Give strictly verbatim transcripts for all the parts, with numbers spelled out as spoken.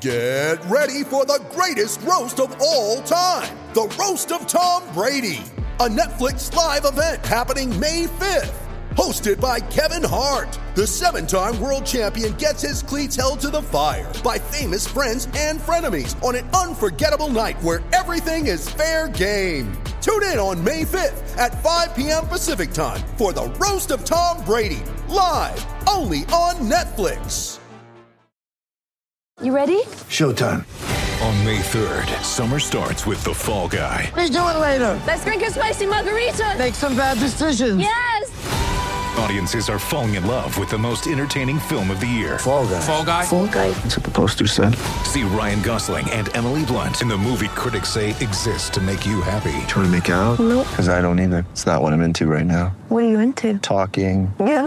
Get ready for the greatest roast of all time, the Roast of Tom Brady, a Netflix live event happening May fifth. Hosted by Kevin Hart, the seven-time world champion gets his cleats held to the fire by famous friends and frenemies on an unforgettable night where everything is fair game. Tune in on May fifth at five p.m. Pacific time for the Roast of Tom Brady, live only on Netflix. You ready? Showtime. On May third, summer starts with The Fall Guy. Let's do it later. Let's drink a spicy margarita. Make some bad decisions. Yes! Audiences are falling in love with the most entertaining film of the year. Fall Guy. Fall Guy? Fall Guy. That's what the poster said. See Ryan Gosling and Emily Blunt in the movie critics say exists to make you happy. Trying to make it out? Nope. Because I don't either. It's not what I'm into right now. What are you into? Talking. Yeah.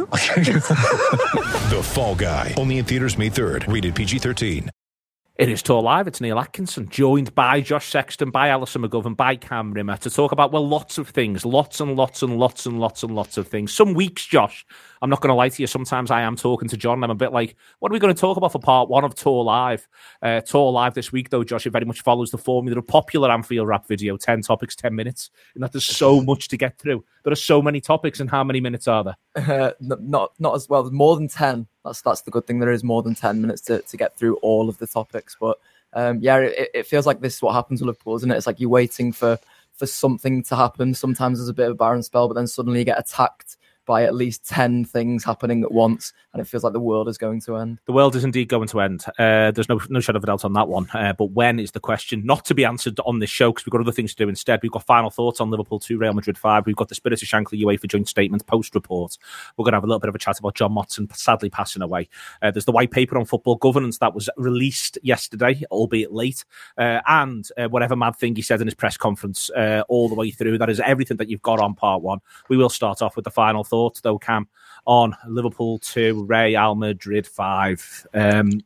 The Fall Guy. Only in theaters May third. Rated P G thirteen. It is Tour Live. It's Neil Atkinson, joined by Josh Sexton, by Alison McGovern, by Cam Rimmer to talk about, well, lots of things. Lots and lots and lots and lots and lots of things. Some weeks, Josh, I'm not going to lie to you, sometimes I am talking to John and I'm a bit like, what are we going to talk about for part one of Tour Live? Uh, Tour Live this week, though, Josh, it very much follows the formula of popular Anfield Rap video, ten topics, ten minutes, and that there's so much to get through. There are so many topics, and how many minutes are there? Uh, not not as well, more than ten. That's that's the good thing. There is more than ten minutes to, to get through all of the topics. But um, yeah, it, it feels like this is what happens with Liverpool, isn't it? It's like you're waiting for, for something to happen. Sometimes there's a bit of a barren spell, but then suddenly you get attacked by at least ten things happening at once, and it feels like the world is going to end. The world is indeed going to end. Uh, there's no no shadow of a doubt on that one. Uh, but when is the question, not to be answered on this show, because we've got other things to do instead. We've got final thoughts on Liverpool two, Real Madrid five. We've got the Spirit of Shankly UEFA joint statement post-report. We're going to have a little bit of a chat about John Motson sadly passing away. Uh, there's the white paper on football governance that was released yesterday, albeit late. Uh, and uh, whatever mad thing he said in his press conference uh, all the way through. That is everything that you've got on part one. We will start off with the final thoughts, though, Cam, on Liverpool two, Real Madrid five. Um,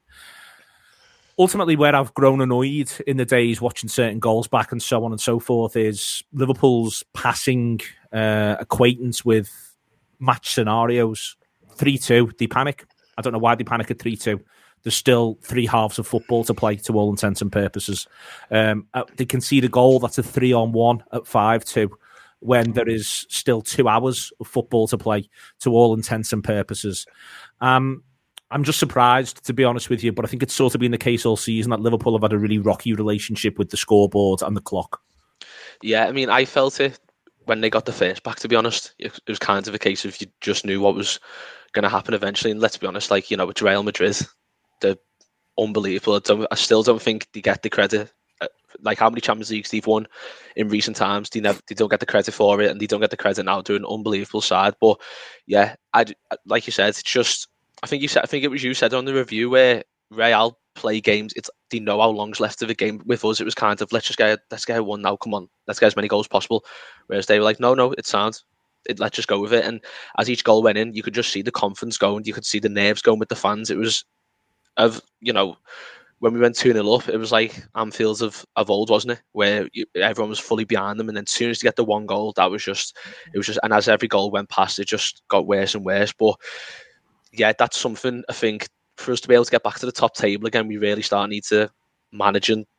ultimately, where I've grown annoyed in the days watching certain goals back and so on and so forth is Liverpool's passing uh, acquaintance with match scenarios. three two, they panic. I don't know why they panic at three two. There's still three halves of football to play to all intents and purposes. Um, they concede a goal that's a three on one at five two. When there is still two hours of football to play to all intents and purposes. Um, I'm just surprised, to be honest with you, but I think it's sort of been the case all season that Liverpool have had a really rocky relationship with the scoreboard and the clock. Yeah, I mean, I felt it when they got the first back, to be honest. It was kind of a case of you just knew what was going to happen eventually. And let's be honest, like, you know, it's Real Madrid. They're unbelievable. I, don't, I still don't think they get the credit. Like how many Champions Leagues they've won in recent times, they never, they don't get the credit for it, and they don't get the credit now. Doing an unbelievable side, but yeah, I like you said, it's just I think you said I think it was you said on the review where Real play games. It's they know how long's left of the game. With us, it was kind of let's just get let's get one now. Come on, let's get as many goals as possible. Whereas they were like, no, no, it's sound. It, let's just go with it. And as each goal went in, you could just see the confidence going. You could see the nerves going with the fans. It was of you know. When we went two nil up, it was like Anfields of, of old, wasn't it? Where you, everyone was fully behind them, and then as soon as they get the one goal, that was just, it was just, and as every goal went past, it just got worse and worse. But yeah, that's something I think for us to be able to get back to the top table again, we really start need to manage and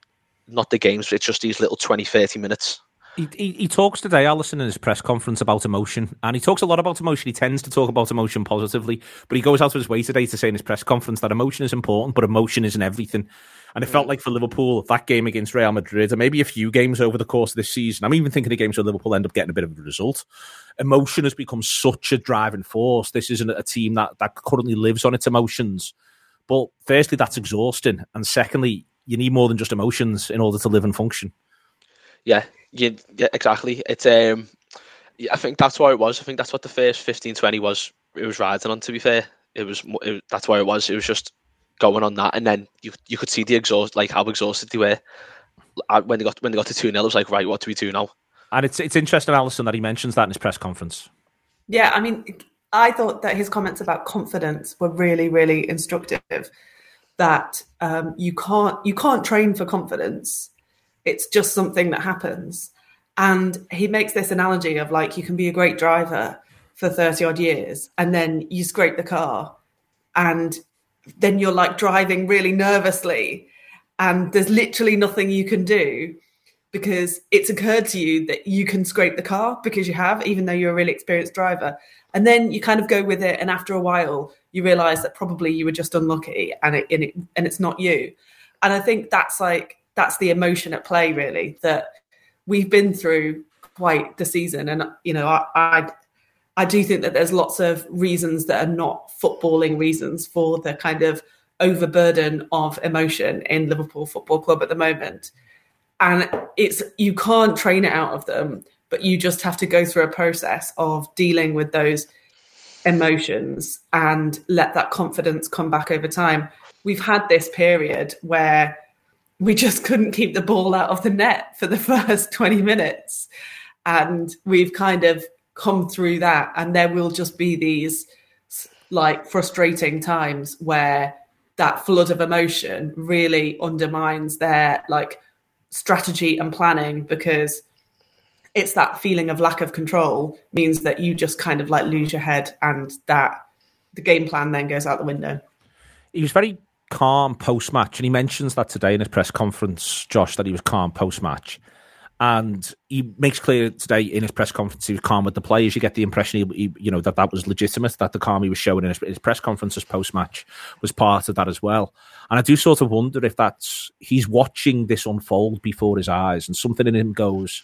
not the games, it's just these little twenty, thirty minutes. He, he he talks today, Alison, in his press conference about emotion, and he talks a lot about emotion. He tends to talk about emotion positively, but he goes out of his way today to say in his press conference that emotion is important, but emotion isn't everything. And it felt like for Liverpool, that game against Real Madrid, and maybe a few games over the course of this season, I'm even thinking of games where Liverpool end up getting a bit of a result. Emotion has become such a driving force. This isn't a team that, that currently lives on its emotions. But firstly, that's exhausting. And secondly, you need more than just emotions in order to live and function. Yeah, yeah, yeah, exactly. It's um, yeah, I think that's what it was. I think that's what the first fifteen, twenty was. It was riding on. To be fair, it was. It, that's where it was. It was just going on that, and then you you could see the exhaust, like how exhausted they were when they got when they got to two nil. It was like, right, what do we do now? And it's it's interesting, Alison, that he mentions that in his press conference. Yeah, I mean, I thought that his comments about confidence were really, really instructive. That um, you can't you can't train for confidence. It's just something that happens. And he makes this analogy of like, you can be a great driver for thirty odd years and then you scrape the car and then you're like driving really nervously and there's literally nothing you can do because it's occurred to you that you can scrape the car because you have, even though you're a really experienced driver. And then you kind of go with it. And after a while, you realize that probably you were just unlucky and it, and, it, and it's not you. And I think that's like, that's the emotion at play, really, that we've been through quite the season. And, you know, I, I, I do think that there's lots of reasons that are not footballing reasons for the kind of overburden of emotion in Liverpool Football Club at the moment. And it's, you can't train it out of them, but you just have to go through a process of dealing with those emotions and let that confidence come back over time. We've had this period where we just couldn't keep the ball out of the net for the first twenty minutes. And we've kind of come through that. And there will just be these like frustrating times where that flood of emotion really undermines their like strategy and planning, because it's that feeling of lack of control means that you just kind of like lose your head and that the game plan then goes out the window. He was very calm post-match, and he mentions that today in his press conference, Josh, that he was calm post-match. And he makes clear today in his press conference he was calm with the players. You get the impression, he, he, you know, that that was legitimate, that the calm he was showing in his, his press conferences post-match was part of that as well. And I do sort of wonder if that's, he's watching this unfold before his eyes and something in him goes,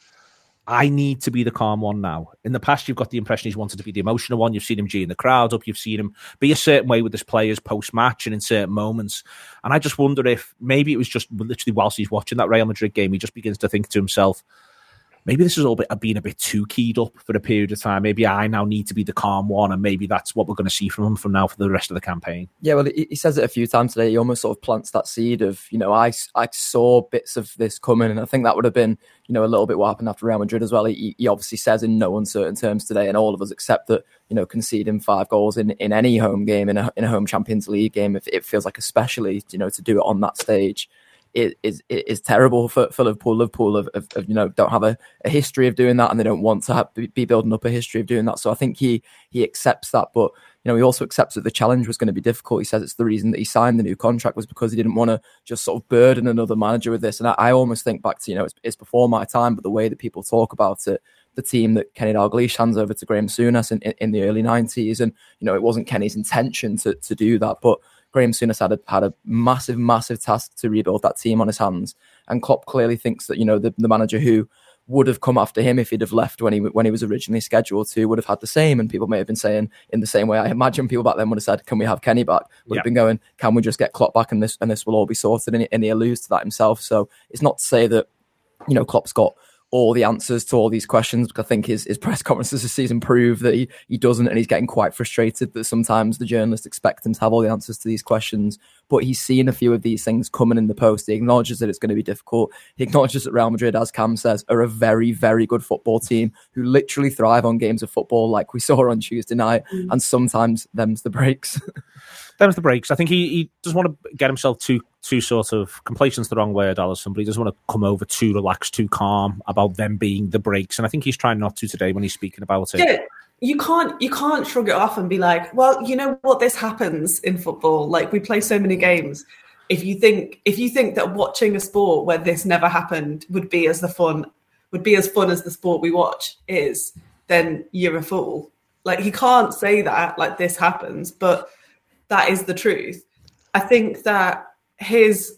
I need to be the calm one now. In the past, you've got the impression he's wanted to be the emotional one. You've seen him geeing the crowd up. You've seen him be a certain way with his players post-match and in certain moments. And I just wonder if maybe it was just literally whilst he's watching that Real Madrid game, he just begins to think to himself, maybe this is all bit, being a bit too keyed up for a period of time. Maybe I now need to be the calm one, and maybe that's what we're going to see from him from now for the rest of the campaign. Yeah, well, he, he says it a few times today. He almost sort of plants that seed of, you know, I, I saw bits of this coming, and I think that would have been, you know, a little bit what happened after Real Madrid as well. He, he obviously says in no uncertain terms today, and all of us accept that, you know, conceding five goals in, in any home game, in a, in a home Champions League game, if it feels like especially, you know, to do it on that stage, It is it is terrible for, for Liverpool. Liverpool have, have, have, you know, don't have a, a history of doing that, and they don't want to have, be building up a history of doing that. So I think he he accepts that, but you know, he also accepts that the challenge was going to be difficult. He says it's the reason that he signed the new contract was because he didn't want to just sort of burden another manager with this. And I, I almost think back to, you know, it's, it's before my time, but the way that people talk about it, the team that Kenny Dalglish hands over to Graham Souness in, in, in the early nineties, and you know, it wasn't Kenny's intention to to do that, but Graham Souness had a, had a massive, massive task to rebuild that team on his hands. And Klopp clearly thinks that, you know, the, the manager who would have come after him if he'd have left when he when he was originally scheduled to would have had the same. And people may have been saying in the same way, I imagine people back then would have said, can we have Kenny back? Would yeah. have been going, can we just get Klopp back and this and this will all be sorted? And he, and he alludes to that himself. So it's not to say that, you know, Klopp's got all the answers to all these questions, because I think his, his press conferences this season prove that he, he doesn't, and he's getting quite frustrated that sometimes the journalists expect him to have all the answers to these questions. But he's seen a few of these things coming in the post. He acknowledges that it's going to be difficult. He acknowledges that Real Madrid, as Cam says, are a very, very good football team who literally thrive on games of football like we saw on Tuesday night, mm. and sometimes them's the breaks. Them's the breaks. I think he, he doesn't want to get himself too too sort of, complacent's the wrong word, Alisson, but he doesn't want to come over too relaxed, too calm about them being the breaks. And I think he's trying not to today when he's speaking about it. Yeah, you can't you can't shrug it off and be like, well, you know what, this happens in football. Like, we play so many games. If you think if you think that watching a sport where this never happened would be as the fun would be as fun as the sport we watch is, then you're a fool. Like, he can't say that, like, this happens, but that is the truth. I think that his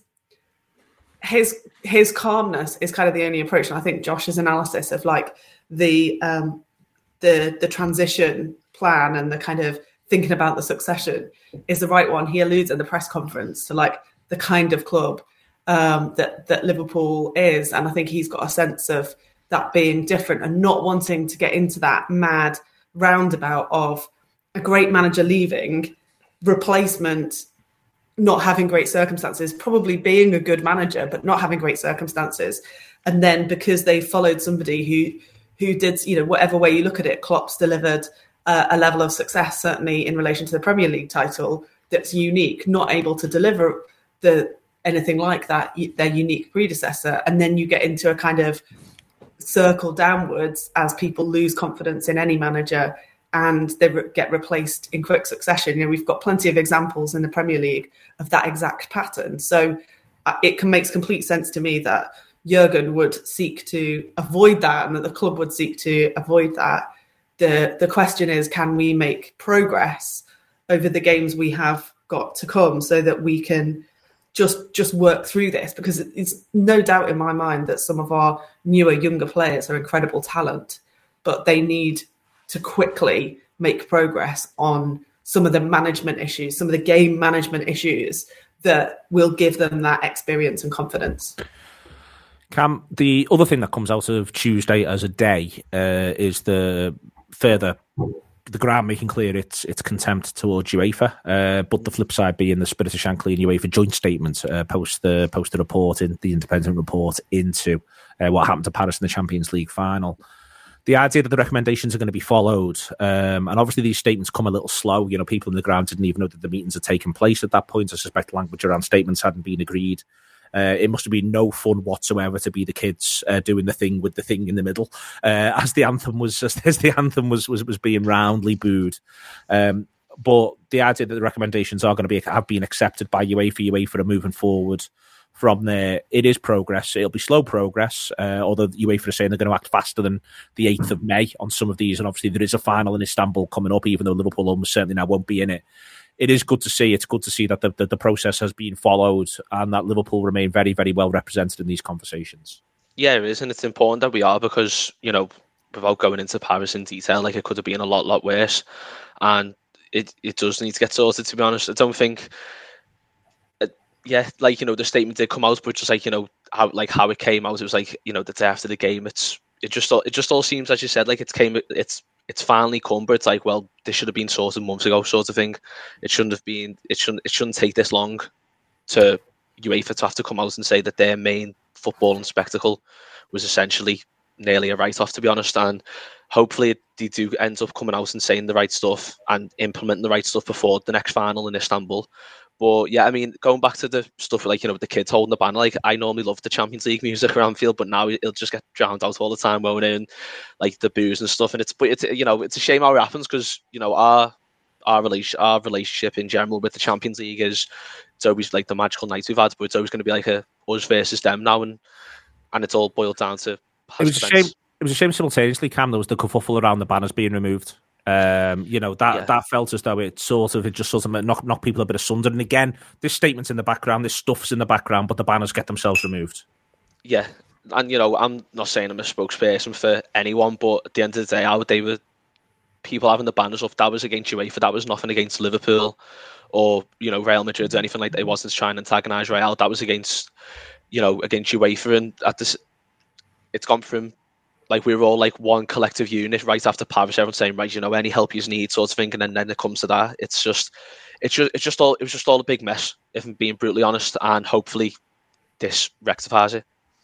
his his calmness is kind of the only approach. And I think Josh's analysis of like the um, the the transition plan and the kind of thinking about the succession is the right one. He alludes at the press conference to like the kind of club um, that that Liverpool is, and I think he's got a sense of that being different and not wanting to get into that mad roundabout of a great manager leaving, replacement not having great circumstances, probably being a good manager, but not having great circumstances. And then because they followed somebody who who did, you know, whatever way you look at it, Klopp's delivered uh, a level of success, certainly in relation to the Premier League title, that's unique, not able to deliver the anything like that, their unique predecessor. And then you get into a kind of circle downwards as people lose confidence in any manager. and they re- get replaced in quick succession. You know, we've got plenty of examples in the Premier League of that exact pattern. So uh, it can, makes complete sense to me that Jurgen would seek to avoid that and that the club would seek to avoid that. The, the question is, can we make progress over the games we have got to come so that we can just just work through this? Because it's no doubt in my mind that some of our newer, younger players are incredible talent, but they need to quickly make progress on some of the management issues, some of the game management issues that will give them that experience and confidence. Cam, the other thing that comes out of Tuesday as a day uh, is the further the ground making clear its its contempt towards UEFA, uh, but the flip side being the Spirit of Shankly and UEFA joint statement uh, post the post the report in the independent report into uh, what happened to Paris in the Champions League final. The idea that the recommendations are going to be followed, um, and obviously these statements come a little slow. You know, people in the ground didn't even know that the meetings had taken place at that point. I suspect language around statements hadn't been agreed. Uh, it must have been no fun whatsoever to be the kids uh, doing the thing with the thing in the middle, uh, as the anthem was as, as the anthem was was, was being roundly booed. Um, but the idea that the recommendations are going to be have been accepted by UEFA, UEFA are moving forward from there. It is progress. It'll be slow progress, uh, although UEFA are saying they're going to act faster than the eighth of May on some of these. And obviously there is a final in Istanbul coming up, even though Liverpool almost certainly now won't be in it. It is good to see. It's good to see that the, the, the process has been followed and that Liverpool remain very, very well represented in these conversations. Yeah, it is, and it's important that we are because, you know, without going into Paris in detail, like it could have been a lot, lot worse. And it, it does need to get sorted, to be honest. I don't think... Yeah, like, you know, the statement did come out, but just like, you know, how like how it came out, it was like, you know, the day after the game, it's it just all it just all seems, as you said, like it's came it's it's finally come, but it's like, well, this should have been sorted months ago, sort of thing. It shouldn't have been it shouldn't it shouldn't take this long to UEFA to have to come out and say that their main football and spectacle was essentially nearly a write-off, to be honest. And hopefully they do end up coming out and saying the right stuff and implementing the right stuff before the next final in Istanbul. But yeah, I mean, going back to the stuff like, you know, the kids holding the banner, like I normally love the Champions League music around Anfield, but now it'll just get drowned out all the time, won't it? And like the boos and stuff. And it's, but it's, you know, it's a shame how it happens because, you know, our our relation our relationship in general with the Champions League is it's always like the magical nights we've had, but it's always going to be like a us versus them now, and and it's all boiled down to. It was a shame. It was a shame simultaneously, Cam. There was the kerfuffle around the banners being removed. Um, you know, that, yeah. that felt as though it sort of, it just sort of knocked, knocked people a bit asunder. And again, this statement's in the background, this stuff's in the background, but the banners get themselves removed. Yeah. And, you know, I'm not saying I'm a spokesperson for anyone, but at the end of the day, how they were, people having the banners up, that was against UEFA, that was nothing against Liverpool or, you know, Real Madrid or anything like that. It wasn't trying to antagonise Real. That was against, you know, against UEFA. And at this, it's gone from, like we were all like one collective unit right after Paris, everyone's saying, right, you know, any help you need sort of thing. And then, then it comes to that. It's just, it's just, it's just all, it was just all a big mess, if I'm being brutally honest. And hopefully this rectifies it.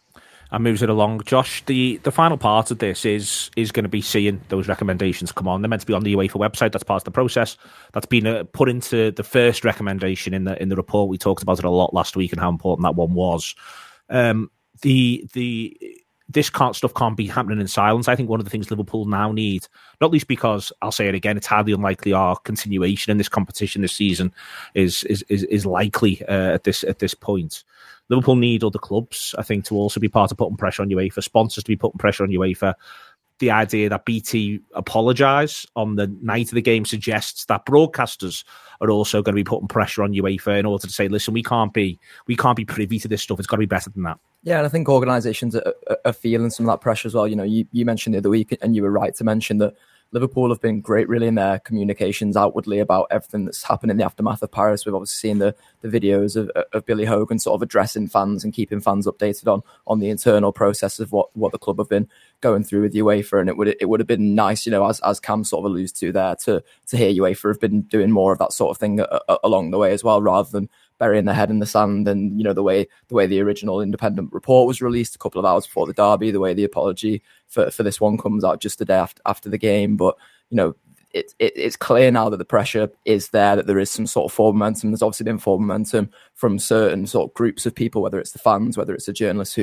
And moves it along. Josh, the, the final part of this is is going to be seeing those recommendations come on. They're meant to be on the UEFA website. That's part of the process. That's been uh, put into the first recommendation in the in the report. We talked about it a lot last week and how important that one was. Um, the the This can't, stuff can't be happening in silence. I think one of the things Liverpool now need, not least because, I'll say it again, it's highly unlikely our continuation in this competition this season is is is, is likely uh, at this at this point. Liverpool need other clubs, I think, to also be part of putting pressure on UEFA, sponsors to be putting pressure on UEFA. The idea that B T apologise on the night of the game suggests that broadcasters are also going to be putting pressure on UEFA in order to say, listen, we can't be we can't be privy to this stuff. It's got to be better than that. Yeah, and I think organisations are, are, are feeling some of that pressure as well. You know, you, you mentioned the other week, and you were right to mention that Liverpool have been great, really, in their communications outwardly about everything that's happened in the aftermath of Paris. We've obviously seen the, the videos of, of Billy Hogan sort of addressing fans and keeping fans updated on on the internal process of what, what the club have been going through with UEFA. And it would it would have been nice, you know, as as Cam sort of alludes to there, to to hear UEFA have been doing more of that sort of thing a, a, along the way as well, rather than burying their head in the sand. And, you know, the way the way the original independent report was released a couple of hours before the derby, the way the apology for, for this one comes out just the day after, after the game. But, you know, it, it, it's clear now that the pressure is there, that there is some sort of forward momentum. There's obviously been forward momentum from certain sort of groups of people, whether it's the fans, whether it's the journalists who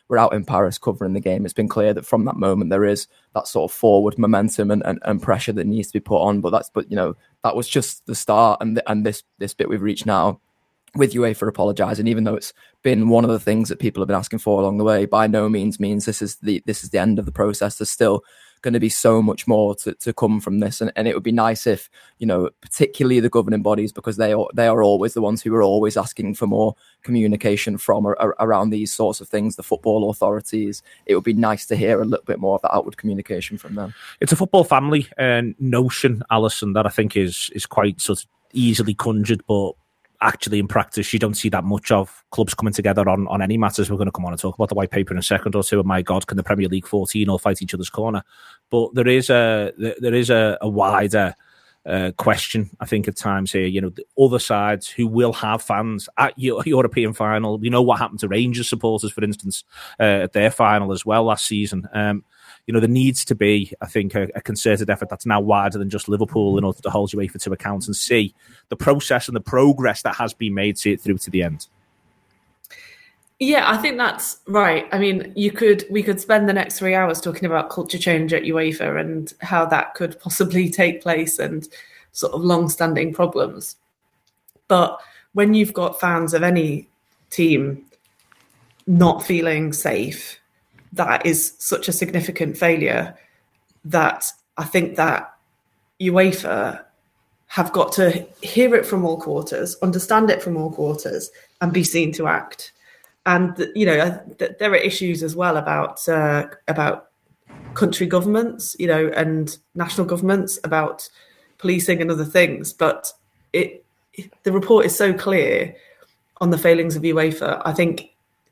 we're out in Paris covering the game, it's been clear that from that moment there is that sort of forward momentum and, and, and pressure that needs to be put on. But that's, but you know, that was just the start, and the, and this this bit we've reached now with UEFA apologising, even though it's been one of the things that people have been asking for along the way, by no means means this is the this is the end of the process. There's still going to be so much more to, to come from this, and, and it would be nice if, you know, particularly the governing bodies, because they are they are always the ones who are always asking for more communication from or, or around these sorts of things, the football authorities. It would be nice to hear a little bit more of that outward communication from them. It's a football family uh, notion, Alison, that I think is is quite sort of easily conjured, but actually in practice you don't see that much of clubs coming together on, on any matters. We're going to come on and talk about the white paper in a second or two, and my God, can the Premier League fourteen all fight each other's corner? But there is a there is a, a wider uh, question, I think, at times here. You know, the other sides who will have fans at your European final. We know what happened to Rangers supporters, for instance, uh, at their final as well last season. Um, You know, there needs to be, I think, a, a concerted effort that's now wider than just Liverpool in order to hold UEFA to account and see the process and the progress that has been made, see it through to the end. Yeah, I think that's right. I mean, you could we could spend the next three hours talking about culture change at UEFA and how that could possibly take place and sort of long-standing problems. But when you've got fans of any team not feeling safe, that is such a significant failure that I think that UEFA have got to hear it from all quarters, understand it from all quarters, and be seen to act. And, you know, there are issues as well about uh, about country governments, you know, and national governments, about policing and other things. But it, the report is so clear on the failings of UEFA. I think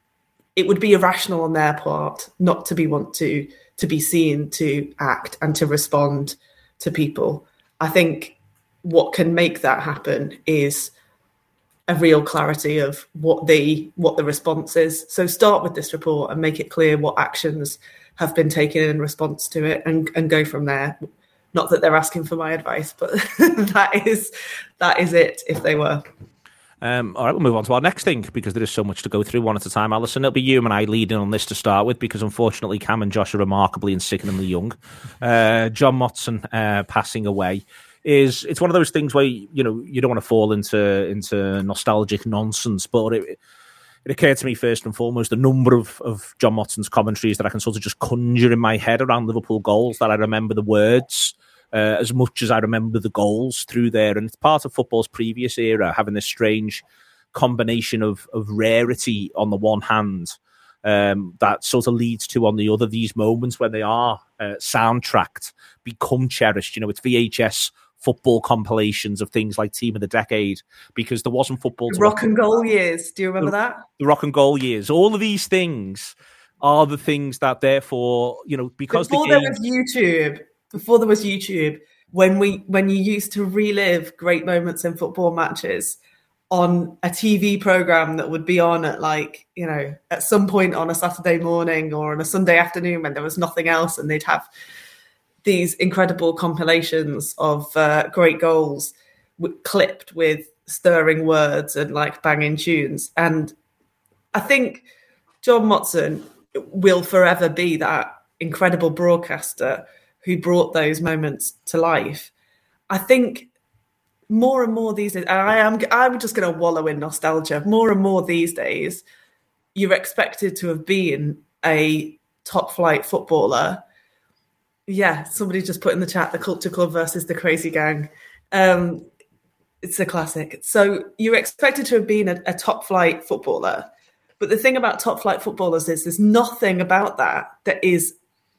it would be irrational on their part not to be want to to be seen to act and to respond to people. I think what can make that happen is a real clarity of what the what the response is. So start with this report and make it clear what actions have been taken in response to it, and, and go from there. Not that they're asking for my advice, but that is that is it if they were. Um, all right, we'll move on to our next thing, because there is so much to go through one at a time, Alison. It'll be you and I leading on this to start with, because unfortunately Cam and Josh are remarkably and sickeningly young. Uh, John Motson uh, passing away is it's one of those things where, you know, you don't want to fall into into nostalgic nonsense, but it, it occurred to me first and foremost a number of, of John Motson's commentaries that I can sort of just conjure in my head around Liverpool goals, that I remember the words Uh, as much as I remember the goals through there. And it's part of football's previous era, having this strange combination of, of rarity on the one hand, um, that sort of leads to, on the other, these moments when they are uh, soundtracked, become cherished. You know, it's V H S football compilations of things like Team of the Decade, because there wasn't football. The rock and goal years. Do you remember the, that? The rock and goal years. All of these things are the things that, therefore, you know, because Before the game... there was YouTube... Before there was YouTube, when we when you used to relive great moments in football matches on a T V program that would be on at, like, you know, at some point on a Saturday morning or on a Sunday afternoon when there was nothing else, and they'd have these incredible compilations of uh, great goals w- clipped with stirring words and like banging tunes. And I think John Motson will forever be that incredible broadcaster who brought those moments to life. I think more and more these days, and I am I'm just going to wallow in nostalgia, more and more these days, you're expected to have been a top flight footballer. Yeah, somebody just put in the chat, the Culture Club versus the Crazy Gang. Um, it's a classic. So you're expected to have been a, a top flight footballer. But the thing about top flight footballers is there's nothing about that that is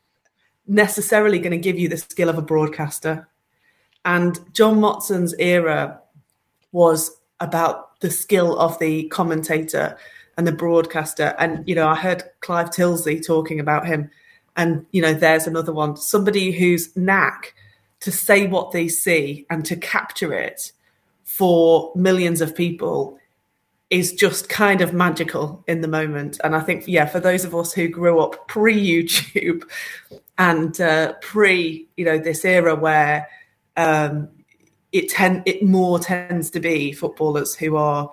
necessarily going to give you the skill of a broadcaster. And John Motson's era was about the skill of the commentator and the broadcaster. And, you know, I heard Clive Tilsley talking about him. And, you know, there's another one, somebody whose knack to say what they see and to capture it for millions of people is just kind of magical in the moment. And I think, yeah, for those of us who grew up pre-YouTube and uh, pre, you know, this era where um, it ten- it more tends to be footballers who are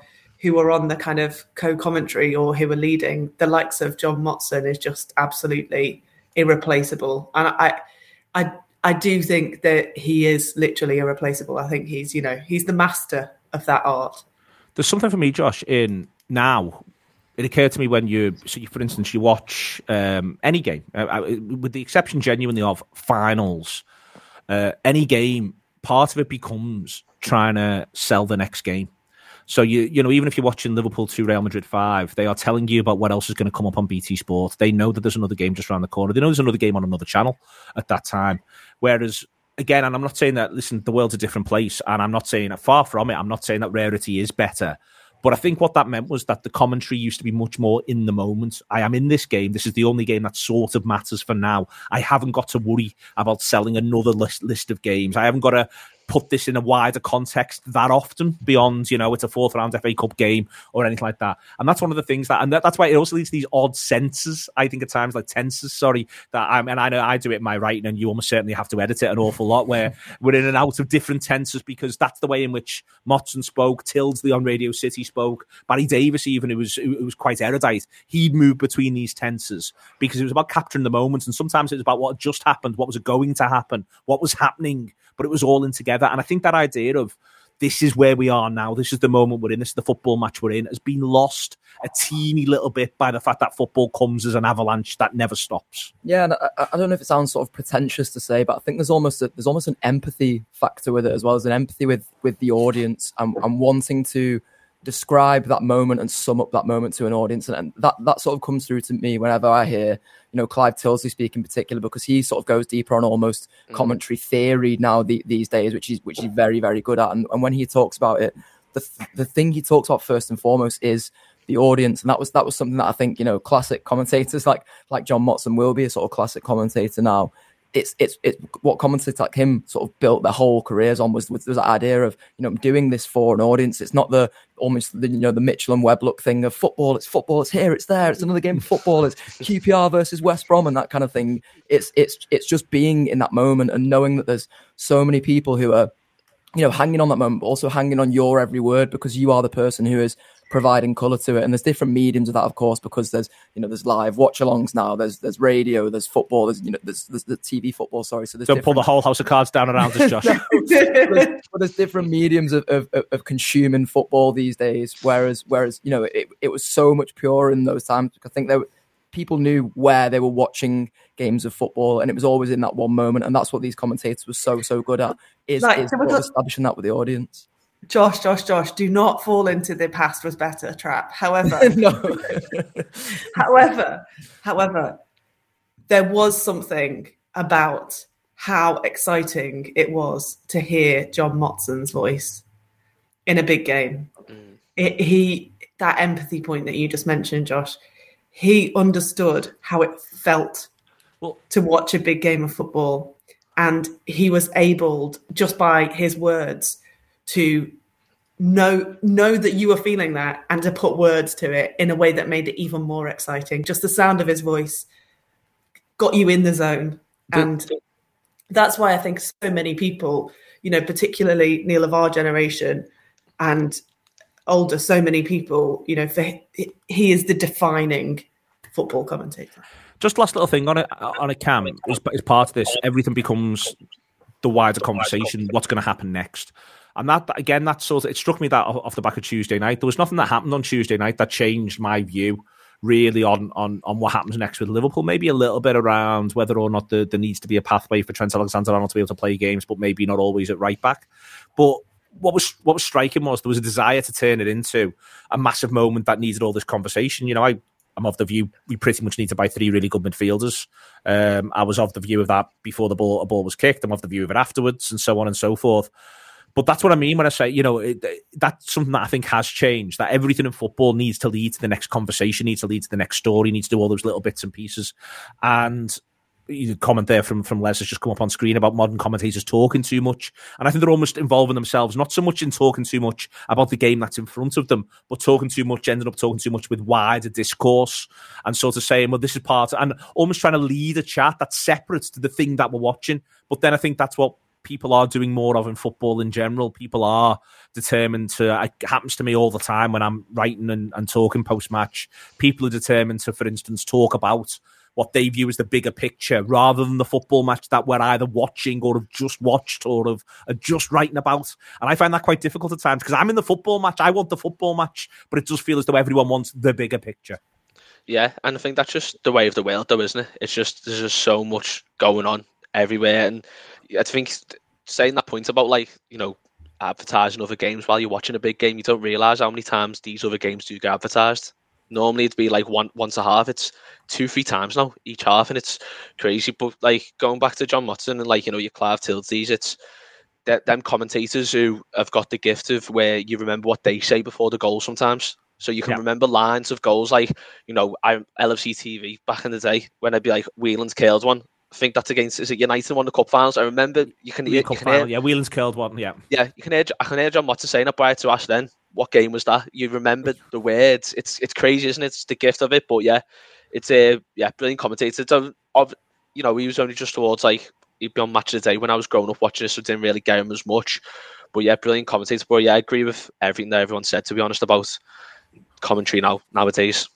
who are on the kind of co-commentary or who are leading, the likes of John Motson is just absolutely irreplaceable. And I, I, I do think that he is literally irreplaceable. I think he's, you know, he's the master of that art. There's something for me, Josh, in now. It occurred to me when you, so you, for instance, you watch um, any game, uh, with the exception genuinely of finals, uh, any game, part of it becomes trying to sell the next game. So, you you know, even if you're watching Liverpool two, Real Madrid five, they are telling you about what else is going to come up on B T Sport. They know that there's another game just around the corner. They know there's another game on another channel at that time. Whereas, again, and I'm not saying that, listen, the world's a different place, and I'm not saying that, far from it, I'm not saying that rarity is better. But I think what that meant was that the commentary used to be much more in the moment. I am in this game. This is the only game that sort of matters for now. I haven't got to worry about selling another list, list of games. I haven't got to put this in a wider context that often beyond, you know, it's a fourth round F A Cup game or anything like that. And that's one of the things that, and that, that's why it also leads to these odd senses, I think at times, like tenses, sorry, that I'm, and I know I do it in my writing and you almost certainly have to edit it an awful lot where we're in and out of different tenses because that's the way in which Motson spoke, Tildesley on Radio City spoke, Barry Davis even, who was, who was quite erudite, he'd move between these tenses because it was about capturing the moments and sometimes it was about what had just happened, what was going to happen, what was happening, but it was all in together. And I think that idea of this is where we are now, this is the moment we're in, this is the football match we're in, has been lost a teeny little bit by the fact that football comes as an avalanche that never stops. Yeah, and I, I don't know if it sounds sort of pretentious to say, but I think there's almost a, there's almost an empathy factor with it as well as an empathy with with the audience and, and wanting to describe that moment and sum up that moment to an audience. And, and that, that sort of comes through to me whenever I hear, you know, Clive Tildesley speak in particular, because he sort of goes deeper on almost mm. commentary theory now the, these days, which is which he's very, very good at. And, and when he talks about it, the the thing he talks about first and foremost is the audience. And that was that was something that I think, you know, classic commentators like like John Motson will be a sort of classic commentator now. It's it's it's what commentators like him sort of built their whole careers on was was the idea of, you know, doing this for an audience. It's not the almost the, you know, the Mitchell and Webb look thing of football. It's football. It's here. It's there. It's another game of football. It's Q P R versus West Brom and that kind of thing. It's it's it's just being in that moment and knowing that there's so many people who are, you know, hanging on that moment, but also hanging on your every word because you are the person who is providing colour to it. And there's different mediums of that, of course, because there's, you know, there's live watch-alongs now, there's there's radio, there's football, there's, you know, there's, there's the T V football, sorry. So there's Don't pull the whole house of cards down around us, Josh. no, there's, but there's different mediums of, of, of consuming football these days, whereas, whereas you know, it, it was so much purer in those times. I think there were, people knew where they were watching games of football, and it was always in that one moment, and that's what these commentators were so, so good at, is, like, is sort of establishing that with the audience. Josh, Josh, Josh, do not fall into the past was better trap. However, no. however, however, there was something about how exciting it was to hear John Motson's voice in a big game. Mm. It, he, that empathy point that you just mentioned, Josh, he understood how it felt well, to watch a big game of football. And he was able, just by his words, to know know that you were feeling that and to put words to it in a way that made it even more exciting. Just the sound of his voice got you in the zone. And that's why I think so many people, you know, particularly Neil of our generation and older, so many people, you know, for, he is the defining football commentator. Just last little thing on it, on a Cam, as, as part of this, everything becomes the wider conversation. What's going to happen next? And that, again, that sort of, it struck me that off the back of Tuesday night, there was nothing that happened on Tuesday night that changed my view really on on, on what happens next with Liverpool. Maybe a little bit around whether or not there, there needs to be a pathway for Trent Alexander-Arnold to be able to play games, but maybe not always at right back. But what was what was striking was there was a desire to turn it into a massive moment that needed all this conversation. You know, I, I'm of the view we pretty much need to buy three really good midfielders. Um, I was of the view of that before the ball a ball was kicked. I'm of the view of it afterwards, and so on and so forth. But that's what I mean when I say, you know, it, that's something that I think has changed, that everything in football needs to lead to the next conversation, needs to lead to the next story, needs to do all those little bits and pieces. And you comment there from, from Les has just come up on screen about modern commentators talking too much. And I think they're almost involving themselves, not so much in talking too much about the game that's in front of them, but talking too much, ending up talking too much with wider discourse and sort of saying, well, this is part, and almost trying to lead a chat that's separate to the thing that we're watching. But then I think that's what people are doing more of in football in general. People are determined to, it happens to me all the time when I'm writing and, and talking post-match, people are determined to, for instance, talk about what they view as the bigger picture rather than the football match that we're either watching or have just watched or have, are just writing about. And I find that quite difficult at times because I'm in the football match. I want the football match, but it does feel as though everyone wants the bigger picture. Yeah, and I think that's just the way of the world, though, isn't it? It's just, there's just so much going on everywhere. And I think saying that point about, like, you know, advertising other games while you're watching a big game, you don't realise how many times these other games do get advertised. Normally it'd be like one once a half. It's two, three times now each half, and it's crazy. But like going back to John Motson and like, you know, your Clive Tildesley's, it's that them commentators who have got the gift of where you remember what they say before the goal sometimes. So you can yeah. remember lines of goals like, you know, I L F C T V back in the day when I'd be like, Whelan's curled one. I think that's against, is it United won the cup finals? I remember you can hear, you can final, hear yeah, Whelan's curled one, yeah. Yeah, you can hear, I can hear John Motson saying it prior to Ash then. What game was that? You remember the words. It's it's crazy, isn't it? It's the gift of it. But yeah, it's a yeah, brilliant commentator. It's a, of, you know, he was only just towards like, he'd be on Match of the Day when I was growing up watching this, so didn't really get him as much. But yeah, brilliant commentator. But yeah, I agree with everything that everyone said, to be honest, about commentary now nowadays.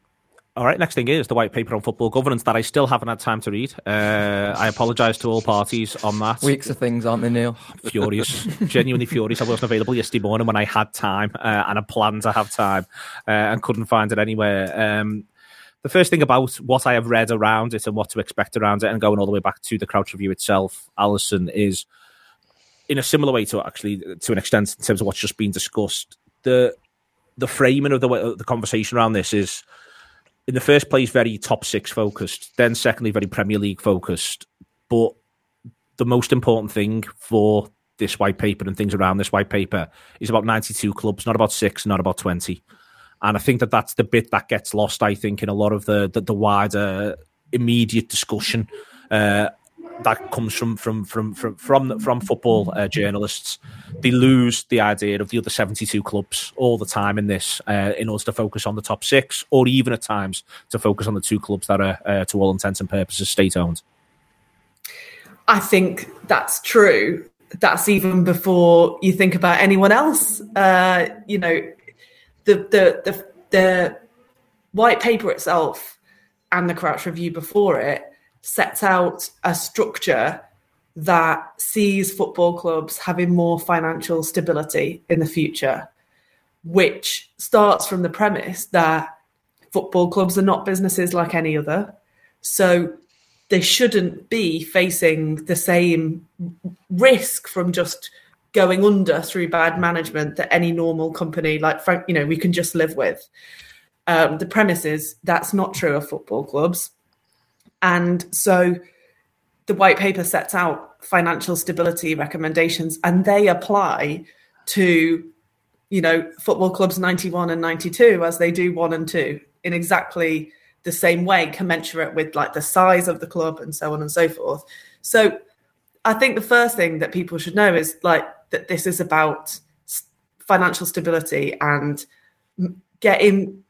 All right, next thing is the white paper on football governance that I still haven't had time to read. Uh, I apologise to all parties on that. Weeks of things, aren't they, Neil? Furious. Genuinely furious. I wasn't available yesterday morning when I had time uh, and a plan to have time uh, and couldn't find it anywhere. Um, the first thing about what I have read around it and what to expect around it, and going all the way back to the Crouch Review itself, Alison, is in a similar way to actually, to an extent, in terms of what's just been discussed, the the framing of the, the conversation around this is, in the first place, very top six focused. Then secondly, very Premier League focused. But the most important thing for this white paper and things around this white paper is about ninety-two clubs, not about six, not about twenty. And I think that that's the bit that gets lost, I think, in a lot of the, the, the wider immediate discussion uh, that comes from from from from from, from football uh, journalists. They lose the idea of the other seventy-two clubs all the time in this, uh, in order to focus on the top six, or even at times to focus on the two clubs that are, uh, to all intents and purposes, state-owned. I think that's true. That's even before you think about anyone else. Uh, you know, the the the the white paper itself and the Crouch Review before it sets out a structure that sees football clubs having more financial stability in the future, which starts from the premise that football clubs are not businesses like any other. So they shouldn't be facing the same risk from just going under through bad management that any normal company like, you know, we can just live with. Um, the premise is that's not true of football clubs. And so the white paper sets out financial stability recommendations, and they apply to, you know, football clubs ninety-one and ninety-two as they do one and two in exactly the same way, commensurate with like the size of the club and so on and so forth. So I think the first thing that people should know is like that this is about financial stability and getting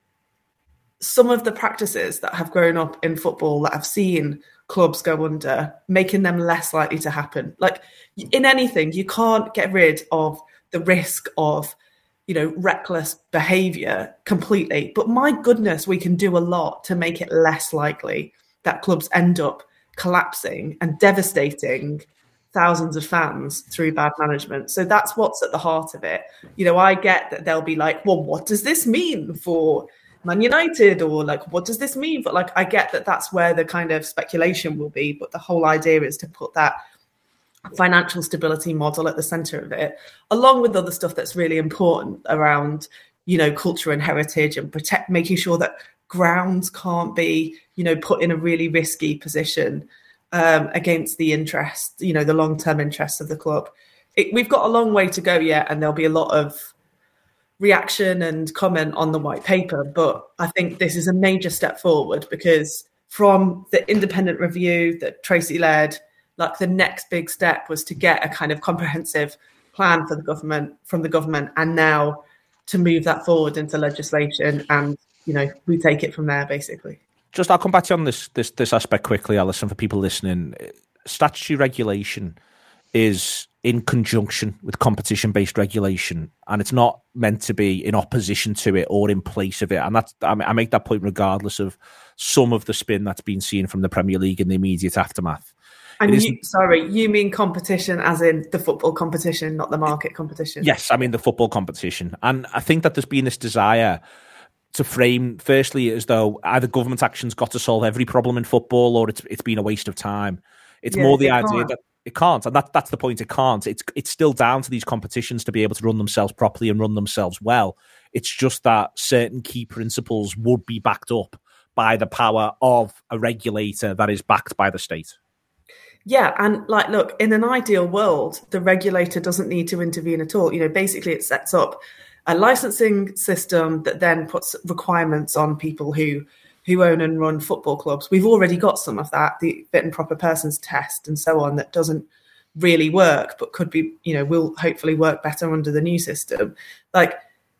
some of the practices that have grown up in football that have seen clubs go under, making them less likely to happen. Like in anything, you can't get rid of the risk of, you know, reckless behaviour completely. But my goodness, we can do a lot to make it less likely that clubs end up collapsing and devastating thousands of fans through bad management. So that's what's at the heart of it. You know, I get that they'll be like, well, what does this mean for Man United, or like, what does this mean? But like, I get that that's where the kind of speculation will be, but the whole idea is to put that financial stability model at the center of it, along with other stuff that's really important around, you know, culture and heritage, and protect, making sure that grounds can't be, you know, put in a really risky position um, against the interest, you know, the long-term interests of the club. It, we've got a long way to go yet, and there'll be a lot of reaction and comment on the white paper, but I think this is a major step forward, because from the independent review that Tracy led, like the next big step was to get a kind of comprehensive plan for the government from the government, and now to move that forward into legislation, and you know, we take it from there basically. Just I'll come back to you on this this this aspect quickly, Alison, for people listening. Statutory regulation is in conjunction with competition-based regulation, and it's not meant to be in opposition to it or in place of it. And that's, I, mean, I make that point regardless of some of the spin that's been seen from the Premier League in the immediate aftermath. And you, sorry, you mean competition as in the football competition, not the market competition? Yes, I mean the football competition. And I think that there's been this desire to frame, firstly, as though either government action's got to solve every problem in football or it's it's been a waste of time. It's yeah, more the idea can't. that it can't. And that, that's the point, it can't. It's, it's still down to these competitions to be able to run themselves properly and run themselves well. It's just that certain key principles would be backed up by the power of a regulator that is backed by the state. Yeah, and like, look, in an ideal world, the regulator doesn't need to intervene at all. You know, basically it sets up a licensing system that then puts requirements on people who who own and run football clubs. We've already got some of that, the fit and proper persons test and so on, that doesn't really work, but could be, you know, will hopefully work better under the new system. Like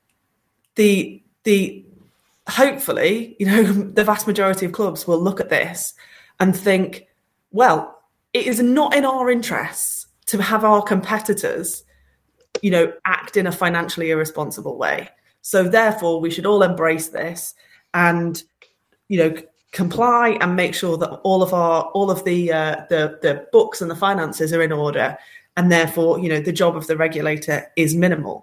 the the hopefully, you know, the vast majority of clubs will look at this and think, well, it is not in our interests to have our competitors, you know, act in a financially irresponsible way. So therefore, we should all embrace this and, you know, comply and make sure that all of our all of the uh, the the books and the finances are in order. And therefore, you know, the job of the regulator is minimal.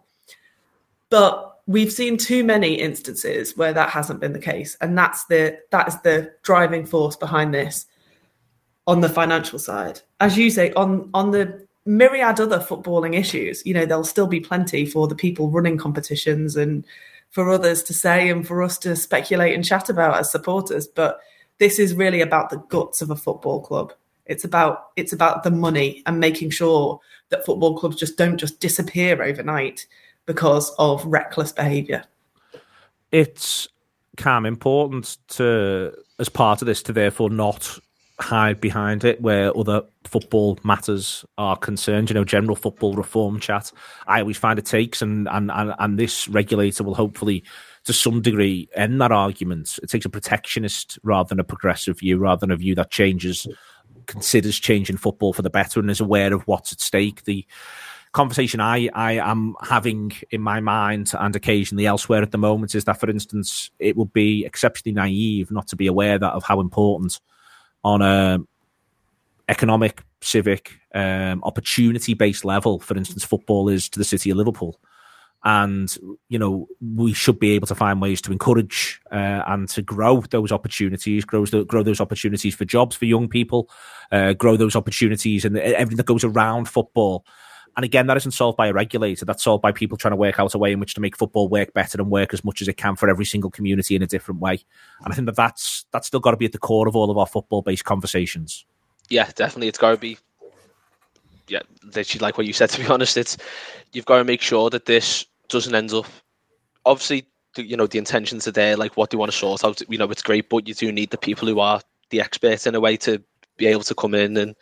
But we've seen too many instances where that hasn't been the case, and that's the that is the driving force behind this. On the financial side, as you say, on, on the myriad other footballing issues, you know, there'll still be plenty for the people running competitions and for others to say and for us to speculate and chat about as supporters. But this is really about the guts of a football club. It's about it's about the money and making sure that football clubs just don't just disappear overnight because of reckless behaviour. It's Cam, important to, as part of this, to therefore not hide behind it where other football matters are concerned. You know, general football reform chat, I always find it takes, and and and, and this regulator will hopefully to some degree end that argument. It takes a protectionist rather than a progressive view, rather than a view that changes, considers changing football for the better and is aware of what's at stake. The conversation I, I am having in my mind and occasionally elsewhere at the moment is that, for instance, it would be exceptionally naive not to be aware that of how important on a economic, civic, um, opportunity-based level, for instance, football is to the city of Liverpool. And, you know, we should be able to find ways to encourage uh, and to grow those opportunities, grow, grow those opportunities for jobs for young people, uh, grow those opportunities and everything that goes around football. And again, that isn't solved by a regulator. That's solved by people trying to work out a way in which to make football work better and work as much as it can for every single community in a different way. And I think that that's, that's still got to be at the core of all of our football-based conversations. Yeah, definitely. It's got to be, yeah, literally like what you said, to be honest. It's, you've got to make sure that this doesn't end up, obviously, you know, the intentions are there, like what they want to sort out, you know, it's great, but you do need the people who are the experts in a way to be able to come in and,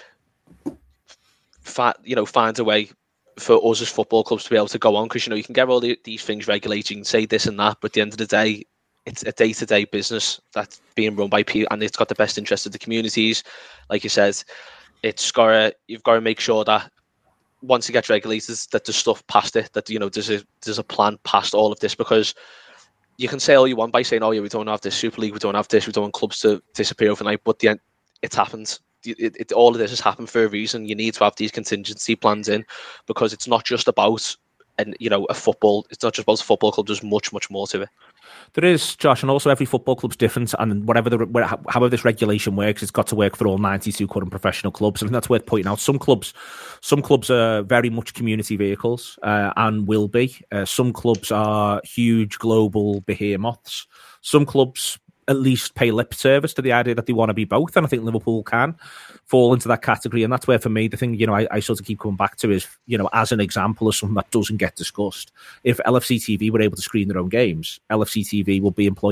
you know, find a way for us as football clubs to be able to go on, because, you know, you can get all the, these things regulated, you can say this and that, but at the end of the day, it's a day-to-day business that's being run by people, and it's got the best interest of the communities. Like you said, it's got to, you've got to make sure that once it gets regulated, that there's stuff past it, that, you know, there's a there's a plan past all of this, because you can say all you want by saying, oh yeah, we don't have this Super League, we don't have this, we don't want clubs to disappear overnight, but the end, it's happened. It, it, all of this has happened for a reason. You need to have these contingency plans in, because it's not just about, and you know, a football. It's not just about a football club. There's much, much more to it. There is, Josh, and also every football club's different. And whatever the however this regulation works, it's got to work for all ninety-two current professional clubs. I think that's worth pointing out. Some clubs, some clubs are very much community vehicles uh, and will be. Uh, some clubs are huge global behemoths. Some clubs at least pay lip service to the idea that they want to be both, and I think Liverpool can fall into that category. And that's where, for me, the thing, you know, I, I sort of keep coming back to is, you know, as an example of something that doesn't get discussed, if L F C T V were able to screen their own games, L F C T V will be employing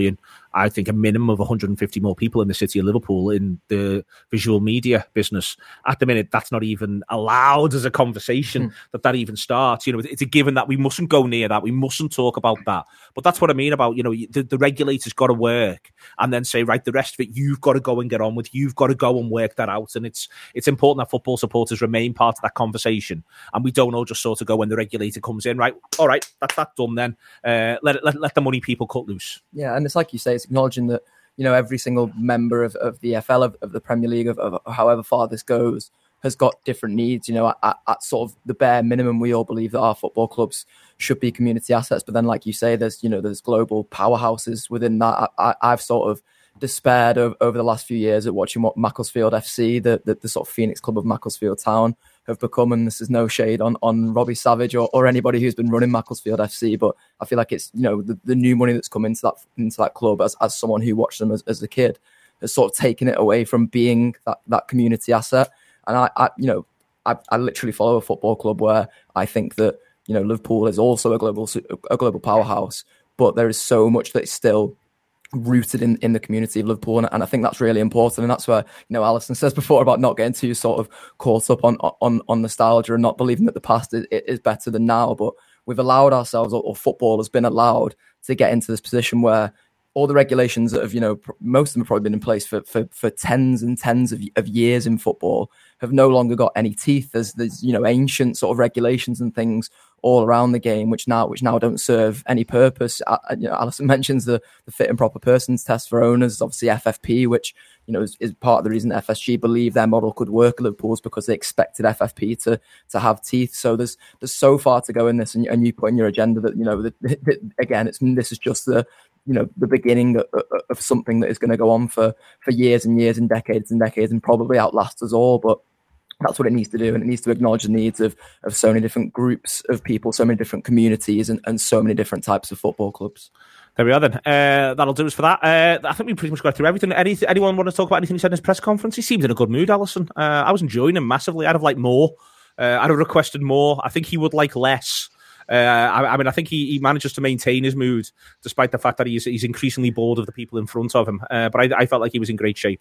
I think, a minimum of one hundred fifty more people in the city of Liverpool in the visual media business. At the minute, that's not even allowed as a conversation, mm. that that even starts. You know, it's a given that we mustn't go near that. We mustn't talk about that. But that's what I mean about, you know, the, the regulator's got to work and then say, right, the rest of it, you've got to go and get on with. You've got to go and work that out. And it's it's important that football supporters remain part of that conversation. And we don't all just sort of go when the regulator comes in, right, all right, that's that done then. Uh, let, let, let the money people cut loose. Yeah, and it's like you say, it's acknowledging that, you know, every single member of, of the E F L, of, of the Premier League, of, of however far this goes, has got different needs. You know, at, at sort of the bare minimum, we all believe that our football clubs should be community assets. But then, like you say, there's, you know, there's global powerhouses within that. I, I, I've sort of despaired over, over the last few years at watching what Macclesfield F C, the, the, the sort of Phoenix club of Macclesfield Town, have become. And this is no shade on, on Robbie Savage or, or anybody who's been running Macclesfield F C, but I feel like it's, you know, the, the new money that's come into that into that club as, as someone who watched them as, as a kid has sort of taken it away from being that, that community asset. And I, I you know, I, I literally follow a football club where I think that, you know, Liverpool is also a global a global powerhouse, but there is so much that is still rooted in, in the community of Liverpool, and, and I think that's really important. And that's where, you know, Alison says before about not getting too sort of caught up on on, on nostalgia and not believing that the past is, is better than now. But we've allowed ourselves, or, or football has been allowed to get into this position where all the regulations that have, you know, most of them have probably been in place for for, for tens and tens of, of years in football have no longer got any teeth. There's, there's, you know, ancient sort of regulations and things all around the game, which now which now don't serve any purpose. Uh, you know, Alison mentions the, the fit and proper persons test for owners, obviously F F P, which, you know, is, is part of the reason F S G believe their model could work at Liverpool's, because they expected F F P to to have teeth. So there's there's so far to go in this, and, and you put in your agenda that, you know, that, that, again, it's this is just the, you know, the beginning of, of something that is going to go on for for years and years and decades and decades, and probably outlast us all. But that's what it needs to do, and it needs to acknowledge the needs of, of so many different groups of people, so many different communities, and, and so many different types of football clubs. There we are then. Uh, that'll do us for that. Uh, I think we pretty much got through everything. Any, anyone want to talk about anything he said in his press conference? He seemed in a good mood, Alison. Uh, I was enjoying him massively. I'd have liked more. Uh, I'd have requested more. I think he would like less. Uh, I, I mean, I think he, he manages to maintain his mood, despite the fact that he's, he's increasingly bored of the people in front of him. Uh, but I, I felt like he was in great shape.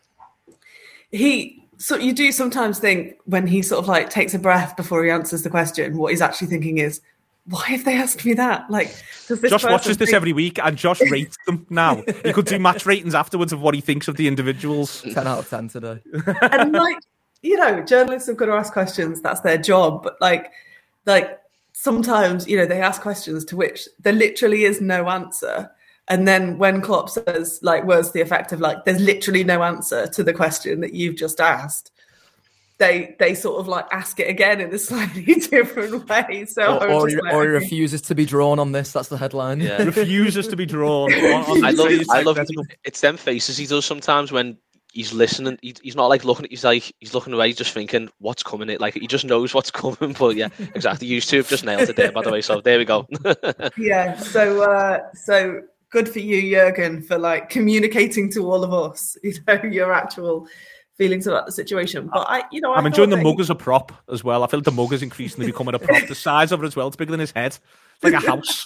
He... So you do sometimes think, when he sort of like takes a breath before he answers the question, what he's actually thinking is, why have they asked me that? Like, does this Josh watches this think- every week, and Josh rates them now. He could do match ratings afterwards of what he thinks of the individuals. ten out of ten today. And like, you know, journalists have got to ask questions. That's their job. But like, like sometimes, you know, they ask questions to which there literally is no answer. And then when Klopp says, like, words to the effect of, like, there's literally no answer to the question that you've just asked, they they sort of, like, ask it again in a slightly different way. So Or, or, he, like, or he refuses to be drawn on this. That's the headline. Yeah. Refuses to be drawn. On, on I love, the I love it's them faces he does sometimes when he's listening. He, he's not, like, looking, he's like, he's looking away, just thinking, what's coming? It Like, he just knows what's coming. But, yeah, exactly. You two have just nailed it there, by the way. So there we go. Yeah, so, uh, so... good for you, Jurgen, for like communicating to all of us, you know, your actual feelings about the situation. But I, you know, I I'm enjoying the that mug as a prop as well. I feel like the mug is increasingly becoming a prop. The size of it as well, it's bigger than his head. It's like a house.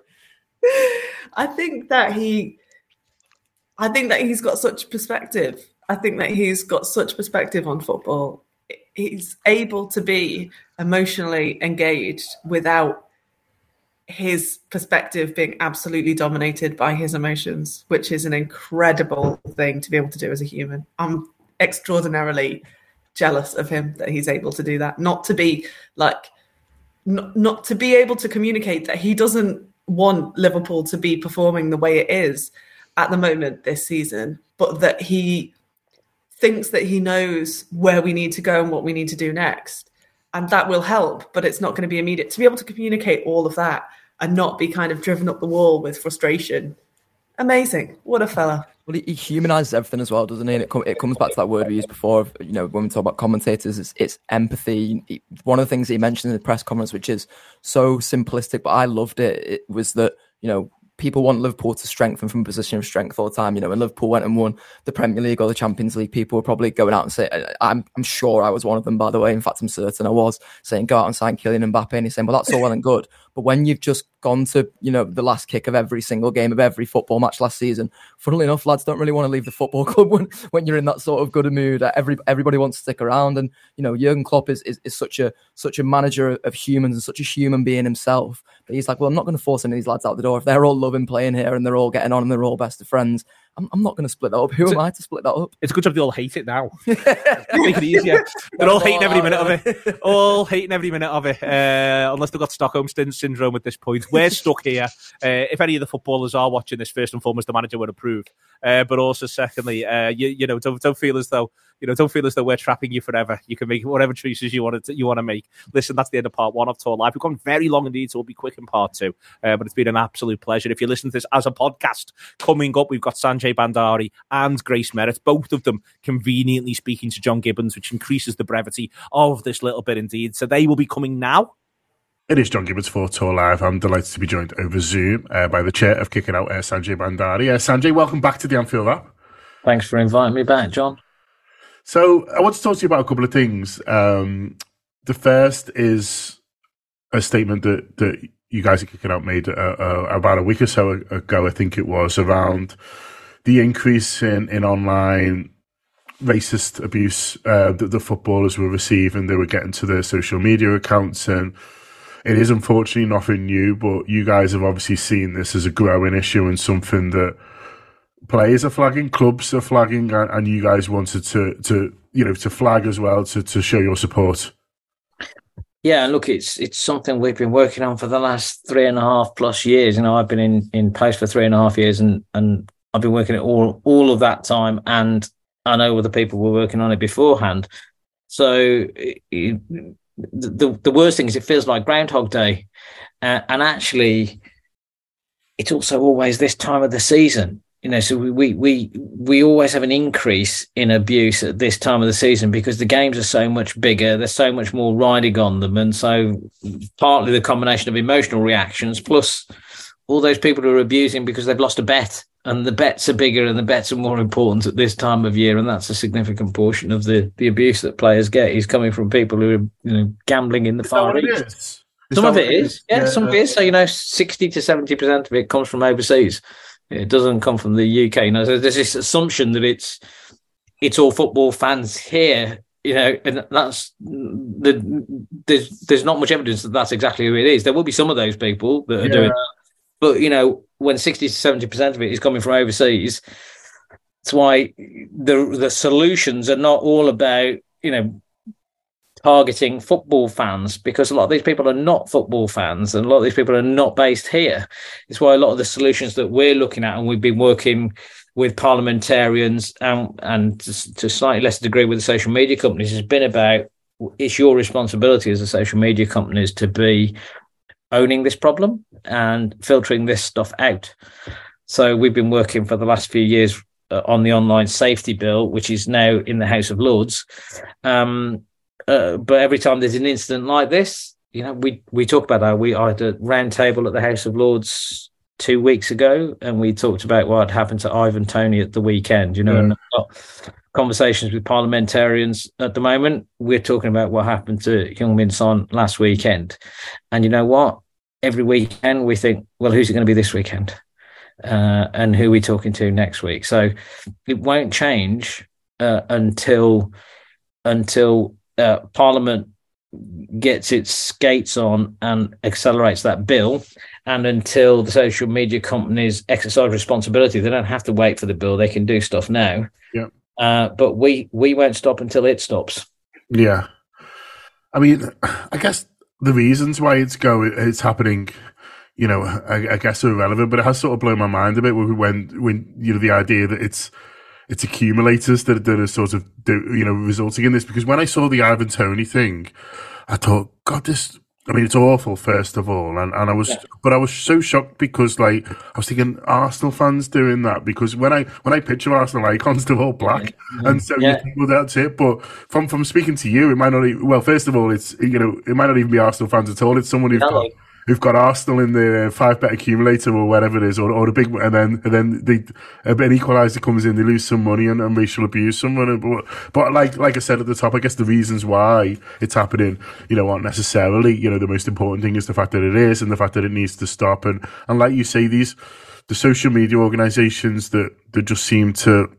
I think that he, I think that he's got such perspective. I think that he's got such perspective on football. He's able to be emotionally engaged without his perspective being absolutely dominated by his emotions, which is an incredible thing to be able to do as a human. I'm extraordinarily jealous of him that he's able to do that. Not to be like, not, not to be able to communicate that he doesn't want Liverpool to be performing the way it is at the moment this season, but that he thinks that he knows where we need to go and what we need to do next. And that will help, but it's not going to be immediate. To be able to communicate all of that and not be kind of driven up the wall with frustration. Amazing. What a fella. Well, he, he humanises everything as well, doesn't he? And it, com- it comes back to that word we used before, of, you know, when we talk about commentators, it's, it's empathy. He, one of the things that he mentioned in the press conference, which is so simplistic, but I loved it, it was that, you know, people want Liverpool to strengthen from a position of strength all the time. You know, when Liverpool went and won the Premier League or the Champions League, people were probably going out and saying, I'm, I'm sure I was one of them, by the way. In fact, I'm certain I was saying, go out and sign Kylian Mbappe. And he's saying, well, that's all well and good, But when you've just gone to, you know, the last kick of every single game of every football match last season, funnily enough, lads don't really want to leave the football club when, when you're in that sort of good a mood. Every everybody wants to stick around, and you know, Jurgen Klopp is is, is such a such a manager of humans and such a human being himself. But he's like, well, I'm not going to force any of these lads out the door if they're all loving playing here and they're all getting on and they're all best of friends. I'm, I'm not going to split that up. Who it's am a, I to split that up? It's a good job they all hate it now. Make it easier. They're all hating every minute of it. All hating every minute of it. Uh, unless they've got Stockholm syndrome at this point. We're stuck here. Uh, if any of the footballers are watching this, first and foremost, the manager would approve. Uh, but also, secondly, uh, you, you know, don't don't feel as though you know, don't feel as though we're trapping you forever. You can make whatever choices you want to you want to make. Listen, that's the end of part one of Tour Live. We've gone very long indeed, so we'll be quick in part two. Uh, but it's been an absolute pleasure. If you listen to this as a podcast, coming up, we've got Sanjay Bandari and Grace Merritt, both of them conveniently speaking to John Gibbons, which increases the brevity of this little bit indeed. So they will be coming now. It is John Gibbons for Tour Live. I'm delighted to be joined over Zoom uh, by the chair of Kicking Out, uh, Sanjay Bandari. Uh, Sanjay, welcome back to the Anfield app. Thanks for inviting me back, John. So I want to talk to you about a couple of things. Um, the first is a statement that, that you guys at Kicking Out made uh, uh, about a week or so ago, I think it was, around the increase in, in online racist abuse uh, that the footballers were receiving. They were getting to their social media accounts, and it is unfortunately nothing new, but you guys have obviously seen this as a growing issue and something that players are flagging, clubs are flagging, and, and you guys wanted to, to, you know, to flag as well, to, to show your support. Yeah, look, it's it's something we've been working on for the last three and a half plus years. You know, I've been in, in post for three and a half years, and, and I've been working it all all of that time, and I know other people were working on it beforehand. So it, the the worst thing is it feels like Groundhog Day, uh, and actually, it's also always this time of the season. You know, so we, we we we always have an increase in abuse at this time of the season because the games are so much bigger. There's so much more riding on them. And so partly the combination of emotional reactions plus all those people who are abusing because they've lost a bet, and the bets are bigger and the bets are more important at this time of year. And that's a significant portion of the, the abuse that players get is coming from people who are, you know, gambling in the Far East. Some of it is. Yeah, some of it is. So, you know, sixty to seventy percent of it comes from overseas. It doesn't come from the U K. You know, so there's this assumption that it's it's all football fans here, you know, and that's the there's there's not much evidence that that's exactly who it is. There will be some of those people that are yeah. doing that, but you know, when sixty to seventy percent of it is coming from overseas, that's why the the solutions are not all about, you know, targeting football fans, because a lot of these people are not football fans and a lot of these people are not based here. It's why a lot of the solutions that we're looking at, and we've been working with parliamentarians and, and to, to slightly less degree with the social media companies, has been about, it's your responsibility as a social media companies to be owning this problem and filtering this stuff out. So we've been working for the last few years uh, on the online safety bill, which is now in the House of Lords. Um, Uh, but every time there's an incident like this, you know, we, we talk about that. We I had a round table at the House of Lords two weeks ago, and we talked about what had happened to Ivan Toney at the weekend, you know, yeah. and I've got conversations with parliamentarians at the moment. We're talking about what happened to Heung-min Son last weekend. And you know what? Every weekend we think, well, who's it going to be this weekend? Uh, and who are we talking to next week? So it won't change uh, until until Uh, Parliament gets its skates on and accelerates that bill, and until the social media companies exercise responsibility. They don't have to wait for the bill; they can do stuff now. Yeah. Uh, but we we won't stop until it stops. Yeah. I mean, I guess the reasons why it's going, it's happening, you know, I, I guess are irrelevant. But it has sort of blown my mind a bit when when you know the idea that it's. It's accumulators that, that are sort of, you know, resulting in this. Because when I saw the Ivan Toney thing, I thought, God, this, I mean, it's awful, first of all. And, and I was, yeah. but I was so shocked because, like, I was thinking Arsenal fans doing that, because when I, when I picture Arsenal icons, they're all black. Yeah. And so, yeah. you think, well, that's it. But from, from speaking to you, it might not even, well, first of all, it's, you know, it might not even be Arsenal fans at all. It's someone who's no. got who've got Arsenal in the five bet accumulator or whatever it is, or, or a big, and then and then they, an equaliser comes in, they lose some money and, and racial abuse someone. But, but like like I said at the top, I guess the reasons why it's happening, you know, aren't necessarily, you know, the most important thing is the fact that it is and the fact that it needs to stop. And and like you say, these the social media organisations that that just seem to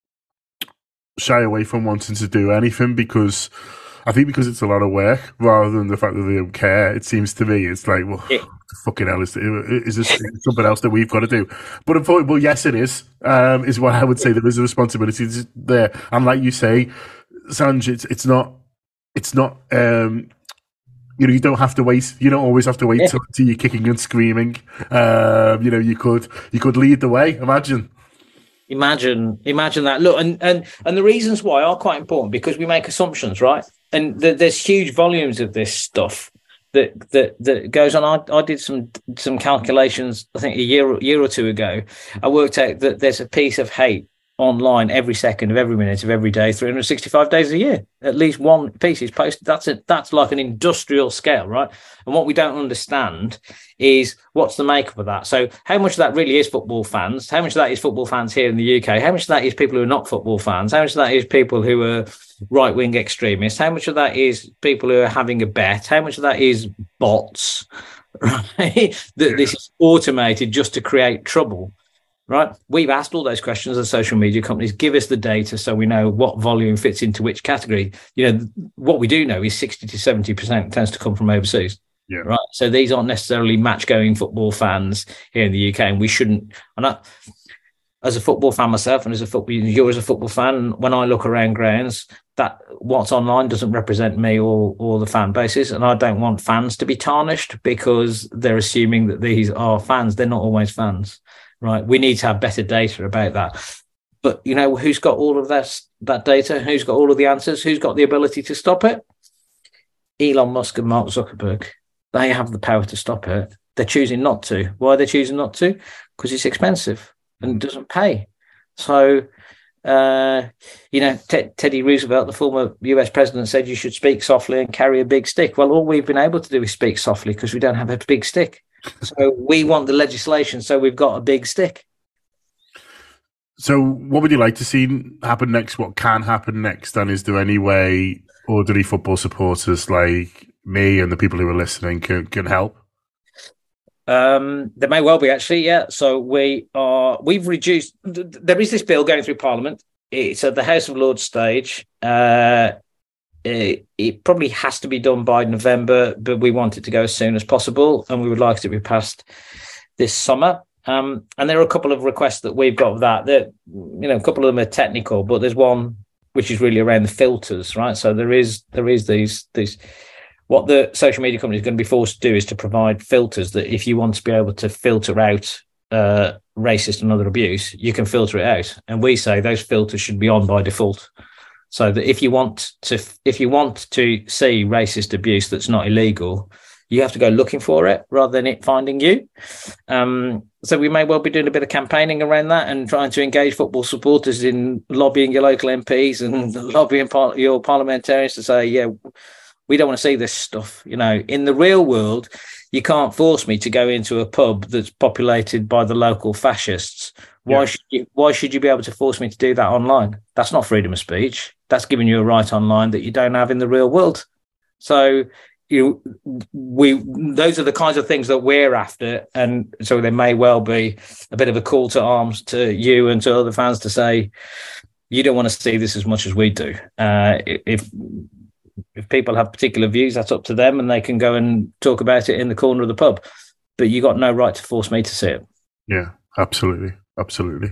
shy away from wanting to do anything because. I think because it's a lot of work rather than the fact that they don't care. It seems to me it's like, well, yeah. fucking hell, is, is this something else that we've got to do? But unfortunately, well, yes, it is. Um, is what I would say. There is a responsibility there, and like you say, Sanj, it's it's not, it's not. Um, you know, you don't have to wait. You don't always have to wait yeah. till, till you're kicking and screaming. Um, you know, you could you could lead the way. Imagine. Imagine, imagine that. Look, and, and, and the reasons why are quite important because we make assumptions, right? And th- there's huge volumes of this stuff that that that goes on. I, I did some some calculations, I think a year year or two ago. I worked out that there's a piece of hate online every second of every minute of every day, three hundred sixty-five days a year. At least one piece is posted. That's a, that's like an industrial scale, right? And what we don't understand is what's the makeup of that. So how much of that really is football fans? How much of that is football fans here in the U K? How much of that is people who are not football fans? How much of that is people who are right-wing extremists? How much of that is people who are having a bet? How much of that is bots, right? That this is automated just to create trouble. Right, we've asked all those questions as social media companies. Give us the data so we know what volume fits into which category. You know, what we do know is sixty to seventy percent tends to come from overseas. Yeah. Right. So these aren't necessarily match-going football fans here in the U K, and we shouldn't. And I, as a football fan myself, and as a football, you're as a football fan, when I look around grounds, that what's online doesn't represent me or or the fan bases, and I don't want fans to be tarnished because they're assuming that these are fans. They're not always fans. Right, we need to have better data about that. But, you know, who's got all of that, that data? Who's got all of the answers? Who's got the ability to stop it? Elon Musk and Mark Zuckerberg. They have the power to stop it. They're choosing not to. Why are they choosing not to? Because it's expensive and it doesn't pay. So, uh, you know, T- Teddy Roosevelt, the former U S president, said you should speak softly and carry a big stick. Well, all we've been able to do is speak softly because we don't have a big stick. So we want the legislation, so we've got a big stick. So what would you like to see happen next? What can happen next? And is there any way ordinary football supporters like me and the people who are listening can, can help? Um, there may well be, actually, yeah. So we are, we've reduced, there is this bill going through Parliament. It's at the House of Lords stage. Uh, It, it probably has to be done by November, but we want it to go as soon as possible, and we would like it to be passed this summer. Um, and there are a couple of requests that we've got of that. That you know, a couple of them are technical, but there's one which is really around the filters, right? So there is there is these these. What the social media company is going to be forced to do is to provide filters that, if you want to be able to filter out uh, racist and other abuse, you can filter it out. And we say those filters should be on by default. So that if you want to, if you want to see racist abuse that's not illegal, you have to go looking for it rather than it finding you. Um, so we may well be doing a bit of campaigning around that and trying to engage football supporters in lobbying your local M Ps and lobbying par- your parliamentarians to say, yeah, we don't want to see this stuff. You know, in the real world, you can't force me to go into a pub that's populated by the local fascists. Why yeah. should you, why should you be able to force me to do that online? That's not freedom of speech. That's giving you a right online that you don't have in the real world. So you, we, those are the kinds of things that we're after. And so there may well be a bit of a call to arms to you and to other fans to say, you don't want to see this as much as we do. Uh, if, if people have particular views, that's up to them and they can go and talk about it in the corner of the pub. But you got no right to force me to see it. Yeah, absolutely. Absolutely.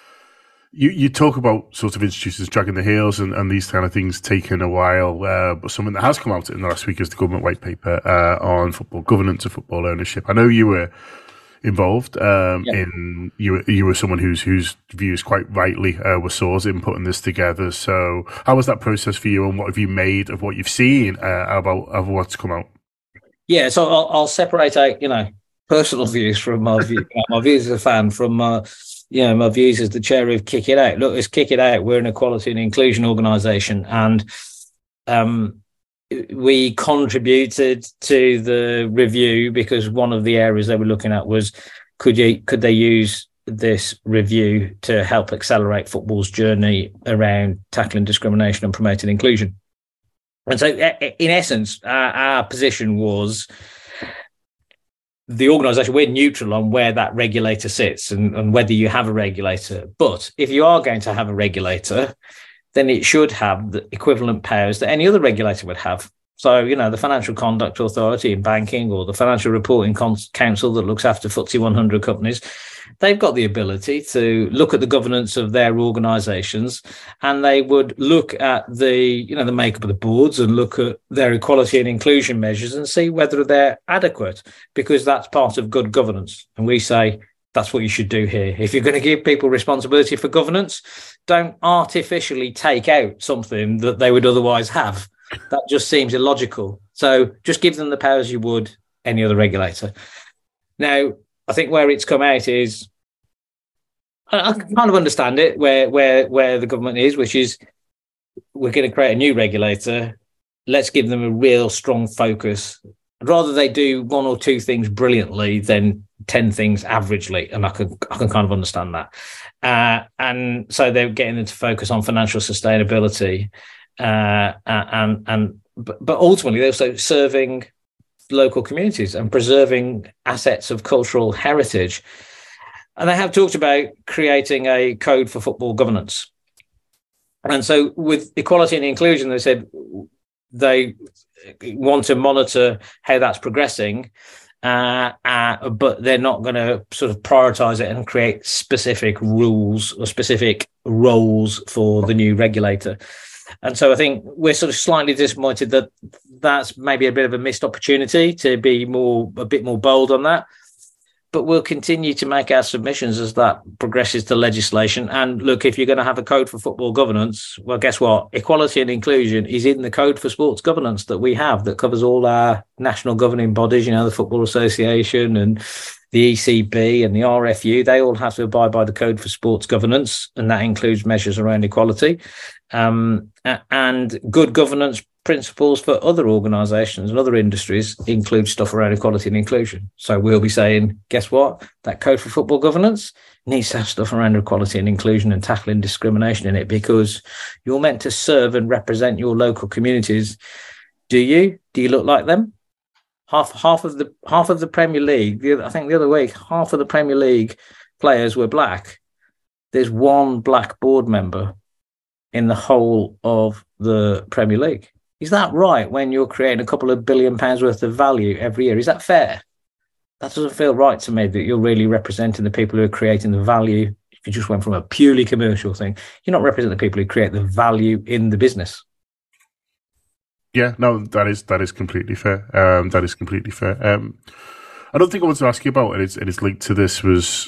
You you talk about sort of institutions dragging the heels and, and these kind of things taking a while, uh, but something that has come out in the last week is the government white paper uh, on football governance and football ownership. I know you were involved um, yeah. in you were, you were someone whose whose views quite rightly uh, were Sour's in putting this together. So how was that process for you, and what have you made of what you've seen uh, about of what's come out? Yeah, so I'll, I'll separate out you know personal views from my view, my views as a fan from my. You know, my views as the chair of Kick It Out. Look, as Kick It Out, we're an equality and inclusion organisation, and um, we contributed to the review because one of the areas they were looking at was could you could they use this review to help accelerate football's journey around tackling discrimination and promoting inclusion. And so, in essence, our, our position was the organisation, we're neutral on where that regulator sits and, and whether you have a regulator. But if you are going to have a regulator, then it should have the equivalent powers that any other regulator would have. So, you know, the Financial Conduct Authority in banking or the Financial Reporting Council that looks after F T S E one hundred companies, they've got the ability to look at the governance of their organisations, and they would look at the, you know, the makeup of the boards and look at their equality and inclusion measures and see whether they're adequate, because that's part of good governance. And we say that's what you should do here. If you're going to give people responsibility for governance, don't artificially take out something that they would otherwise have. That just seems illogical. So just give them the powers you would any other regulator. Now, I think where it's come out is, I, I kind of understand it, where where where the government is, which is we're going to create a new regulator. Let's give them a real strong focus. I'd rather they do one or two things brilliantly than ten things averagely, and I can I can kind of understand that. Uh, and so they're getting them to focus on financial sustainability. Uh, and and but, but ultimately they're also serving local communities and preserving assets of cultural heritage. And they have talked about creating a code for football governance. And so with equality and inclusion, they said they want to monitor how that's progressing, uh, uh, but they're not going to sort of prioritize it and create specific rules or specific roles for the new regulator. And so I think we're sort of slightly disappointed that that's maybe a bit of a missed opportunity to be more, a bit more bold on that. But we'll continue to make our submissions as that progresses to legislation. And look, if you're going to have a code for football governance, well, guess what? Equality and inclusion is in the code for sports governance that we have that covers all our national governing bodies, you know, the Football Association and the E C B and the R F U. They all have to abide by the code for sports governance, and that includes measures around equality. Um, and good governance principles for other organisations and other industries include stuff around equality and inclusion. So we'll be saying, guess what? That code for football governance needs to have stuff around equality and inclusion and tackling discrimination in it, because you're meant to serve and represent your local communities. Do you? Do you look like them? Half half of the half of the Premier League, the, I think the other week, half of the Premier League players were black. There's one black board member in the whole of the Premier League. Is that right when you're creating a couple of billion pounds worth of value every year? Is that fair? That doesn't feel right to me, that you're really representing the people who are creating the value. If you just went from a purely commercial thing, you're not representing the people who create the value in the business. Yeah, no, that is that is completely fair. Um, that is completely fair. Um, I don't think I want to ask you about it. It's, it is linked to this was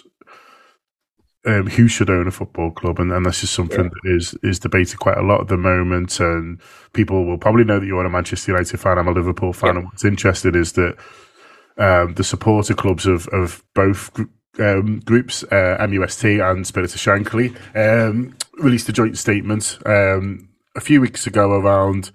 um, who should own a football club, and, and this is something yeah. that is is debated quite a lot at the moment. And people will probably know that you're a Manchester United fan. I'm a Liverpool fan, yeah. and what's interesting is that um, the supporter clubs of of both um, groups, uh, M U S T and Spirit of Shankly, um, released a joint statement um, a few weeks ago around.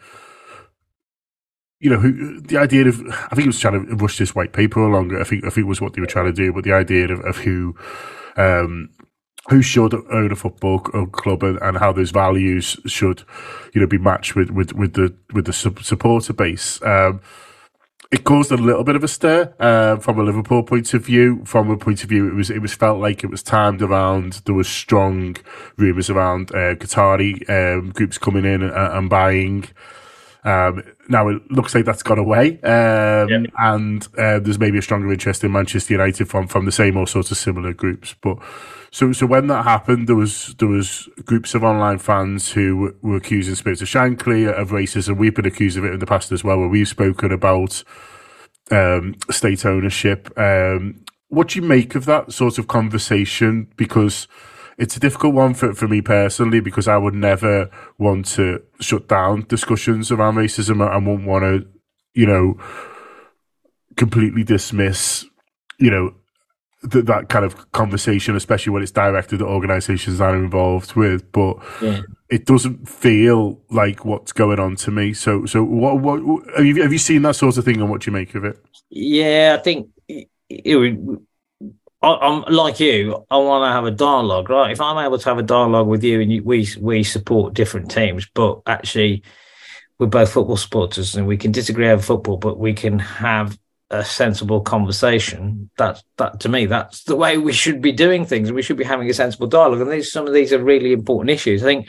You know, who, the idea of, I think it was trying to rush this white paper along. I think, I think it was what they were trying to do, but the idea of, of who, um, who should own a football club and, and how those values should, you know, be matched with, with, with the, with the supporter base. Um, it caused a little bit of a stir, uh, from a Liverpool point of view. From a point of view, it was, it was felt like it was timed around, there was strong rumours around, uh, Qatari, um, groups coming in and, and buying. Um, now it looks like that's gone away, um, yeah. and uh, there's maybe a stronger interest in Manchester United from, from the same or sort of similar groups. But so so when that happened, there was there was groups of online fans who were accusing Spirit of Shankly of racism. We've been accused of it in the past as well, where we've spoken about um, state ownership. Um, what do you make of that sort of conversation? Because it's a difficult one for, for me personally, because I would never want to shut down discussions around racism. I wouldn't want to, you know, completely dismiss, you know, th- that kind of conversation, especially when it's directed at organisations that I'm involved with. But yeah. it doesn't feel like what's going on to me. So, so what, what have you, have you seen that sort of thing, and what do you make of it? Yeah, I think it, it, I, I'm like you. I want to have a dialogue, right? If I'm able to have a dialogue with you, and you, we we support different teams, but actually we're both football supporters, and we can disagree over football, but we can have a sensible conversation. That that to me, that's the way we should be doing things, and we should be having a sensible dialogue. And these some of these are really important issues. I think.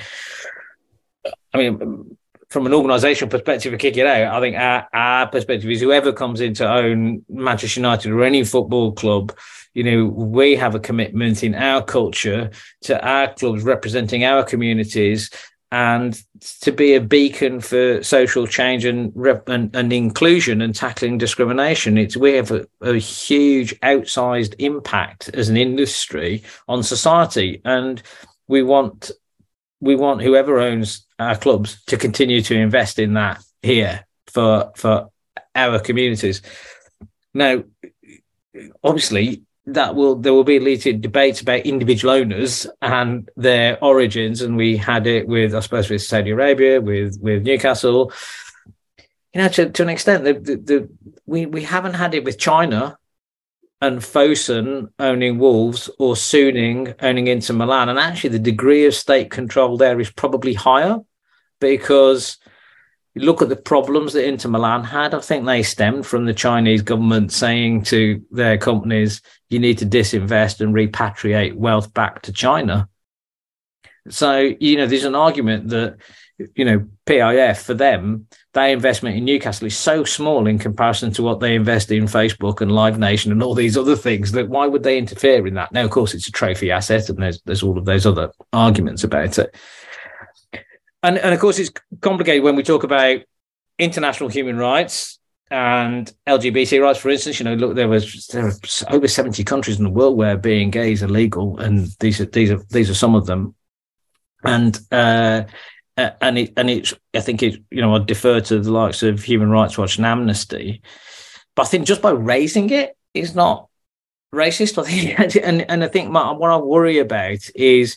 I mean, from an organisational perspective, to kick it out, I think our, our perspective is whoever comes in to own Manchester United or any football club, you know, we have a commitment in our culture to our clubs representing our communities and to be a beacon for social change and, rep- and, and inclusion and tackling discrimination. It's we have a, a huge outsized impact as an industry on society, and we want we want whoever owns our clubs to continue to invest in that here for for our communities. Now, obviously, that will there will be heated debates about individual owners and their origins, and we had it with, I suppose, with Saudi Arabia, with with Newcastle. You know, to, to an extent, the, the, the we we haven't had it with China and Fosun owning Wolves or Suning owning Inter Milan, and actually the degree of state control there is probably higher, because you look at the problems that Inter Milan had. I think they stemmed from the Chinese government saying to their companies, you need to disinvest and repatriate wealth back to China. So, you know, there's an argument that, you know, P I F, for them, their investment in Newcastle is so small in comparison to what they invest in Facebook and Live Nation and all these other things, that why would they interfere in that? Now, of course, it's a trophy asset, and there's there's all of those other arguments about it. And, and of course, it's complicated when we talk about international human rights and L G B T rights. For instance, you know, look, there was there are over seventy countries in the world where being gay is illegal, and these are these are these are some of them. And uh, and it and it's I think it you know I defer to the likes of Human Rights Watch and Amnesty, but I think just by raising it is not racist. I think, and and I think my, what I worry about is.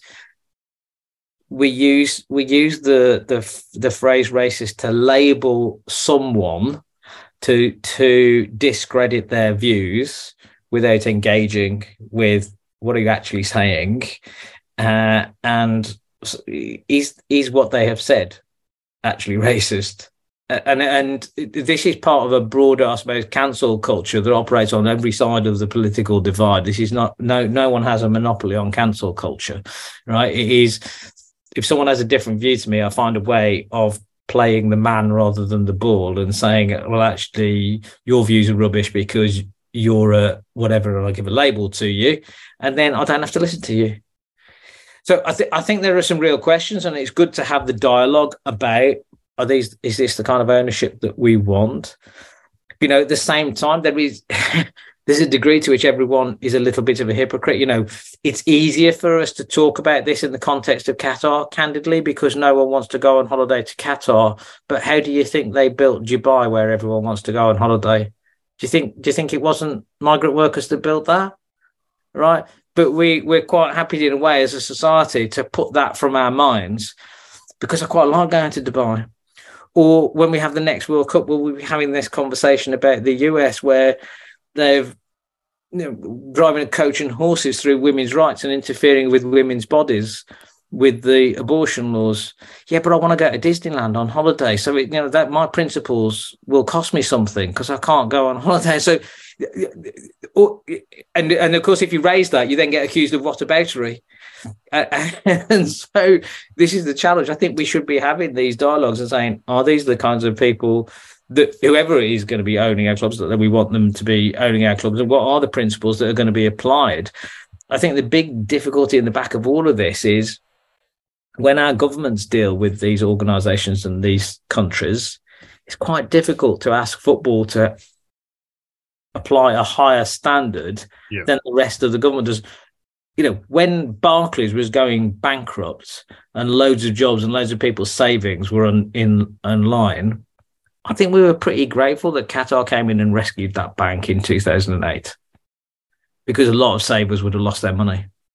We use we use the the the phrase racist to label someone to to discredit their views without engaging with what are you actually saying, uh, and is is what they have said actually racist? And and this is part of a broader, I suppose, cancel culture that operates on every side of the political divide. This is not no no one has a monopoly on cancel culture, right? It is. If someone has a different view to me, I find a way of playing the man rather than the ball and saying, well, actually, your views are rubbish because you're a whatever, and I give a label to you, and then I don't have to listen to you. So I, th- I think there are some real questions, and it's good to have the dialogue about, are these, is this the kind of ownership that we want? You know, at the same time, there is... There's a degree to which everyone is a little bit of a hypocrite. You know, it's easier for us to talk about this in the context of Qatar, candidly, because no one wants to go on holiday to Qatar. But how do you think they built Dubai, where everyone wants to go on holiday? Do you think? Do you think it wasn't migrant workers that built that? Right? But we we're quite happy in a way as a society to put that from our minds, because I quite like going to Dubai. Or when we have the next World Cup, we'll be having this conversation about the U S, where they've you know, driving a coach and horses through women's rights and interfering with women's bodies with the abortion laws. Yeah, but I want to go to Disneyland on holiday, so it, you know that my principles will cost me something because I can't go on holiday. So, and and of course, if you raise that, you then get accused of whataboutery. Uh, and so, this is the challenge. I think we should be having these dialogues and saying, are these the kinds of people that whoever is going to be owning our clubs, that we want them to be owning our clubs, and what are the principles that are going to be applied? I think the big difficulty in the back of all of this is when our governments deal with these organisations and these countries, it's quite difficult to ask football to apply a higher standard yeah. than the rest of the government does. You know, when Barclays was going bankrupt and loads of jobs and loads of people's savings were on, in online, I think we were pretty grateful that Qatar came in and rescued that bank in two thousand eight, because a lot of savers would have lost their money.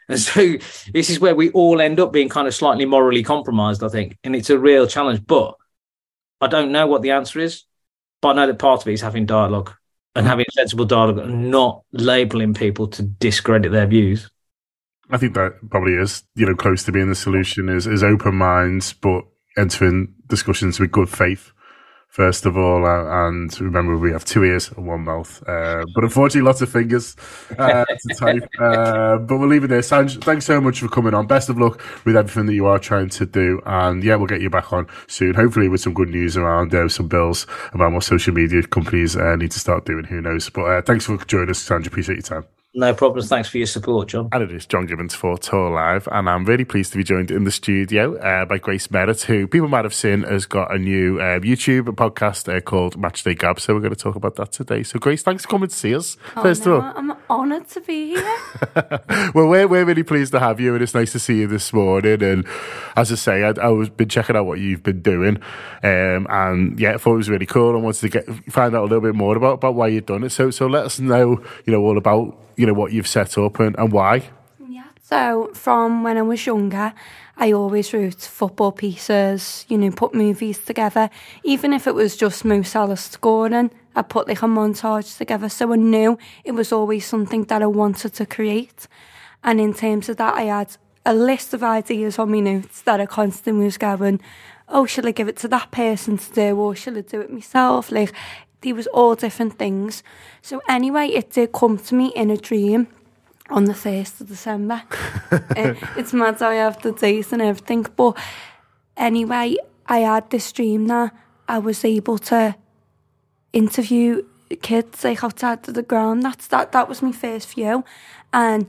And so this is where we all end up being kind of slightly morally compromised, I think. And it's a real challenge. But I don't know what the answer is. But I know that part of it is having dialogue and having sensible dialogue and not labelling people to discredit their views. I think that probably is, you know, close to being the solution is, is open minds, but entering discussions with good faith, first of all. Uh, and remember, we have two ears and one mouth. Uh, but unfortunately, lots of fingers uh, to type. Uh, but we'll leave it there. Sanj, thanks so much for coming on. Best of luck with everything that you are trying to do. And yeah, we'll get you back on soon, hopefully with some good news around uh, some bills about what social media companies uh, need to start doing. Who knows? But uh, thanks for joining us, Sanj. Appreciate your time. No problems. Thanks for your support, John. And it is John Gibbons for Tour Live, and I'm really pleased to be joined in the studio uh, by Grace Merritt, who people might have seen has got a new uh, YouTube podcast uh, called Matchday Gab, so we're going to talk about that today. So Grace, thanks for coming to see us, oh, first no, of all. I'm honoured to be here. Well, we're, we're really pleased to have you, and it's nice to see you this morning. And as I say, I'd, I've been checking out what you've been doing, um, and yeah, I thought it was really cool, and wanted to get find out a little bit more about, about why you've done it. So so let us know, you know, all about, you know, what you've set up and, and why. Yeah, so from when I was younger, I always wrote football pieces, you know, put movies together. Even if it was just Mo Salah scoring, I put like a montage together. So I knew it was always something that I wanted to create. And in terms of that, I had a list of ideas on my notes that I constantly was going, oh, shall I give it to that person to do, or shall I do it myself? Like, there was all different things. So anyway, it did come to me in a dream on the first of December. uh, it's mad how I have the date and everything. But anyway, I had this dream that I was able to interview kids like outside of the ground. That's that. That was my first view, and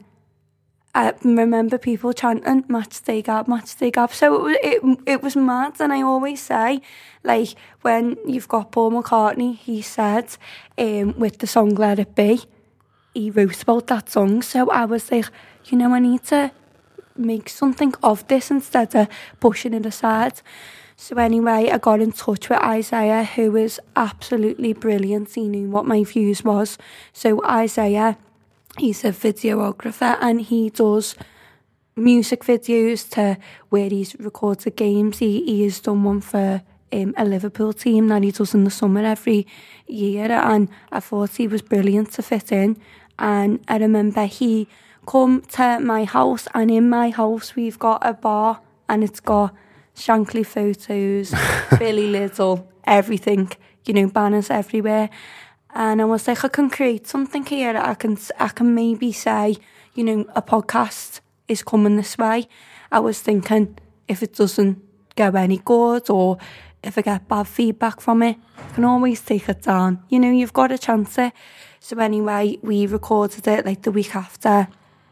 I remember people chanting "Matchday Gab, Matchday Gab." So it was it, it was mad. And I always say, like, when you've got Paul McCartney, he said, um, with the song "Let It Be," he wrote about that song. So I was like, you know, I need to make something of this instead of pushing it aside. So anyway, I got in touch with Isaiah, who was absolutely brilliant. He knew what my views was. So Isaiah, he's a videographer, and he does music videos to where he's recorded games. He, he has done one for um, a Liverpool team that he does in the summer every year, and I thought he was brilliant to fit in. And I remember he come to my house, and in my house we've got a bar, and it's got Shankly photos, Billy Little, everything, you know, banners everywhere. And I was like, I can create something here. I can, I can maybe say, you know, a podcast is coming this way. I was thinking, if it doesn't go any good, or if I get bad feedback from it, I can always take it down. You know, you've got a chance it. So anyway, we recorded it like the week after,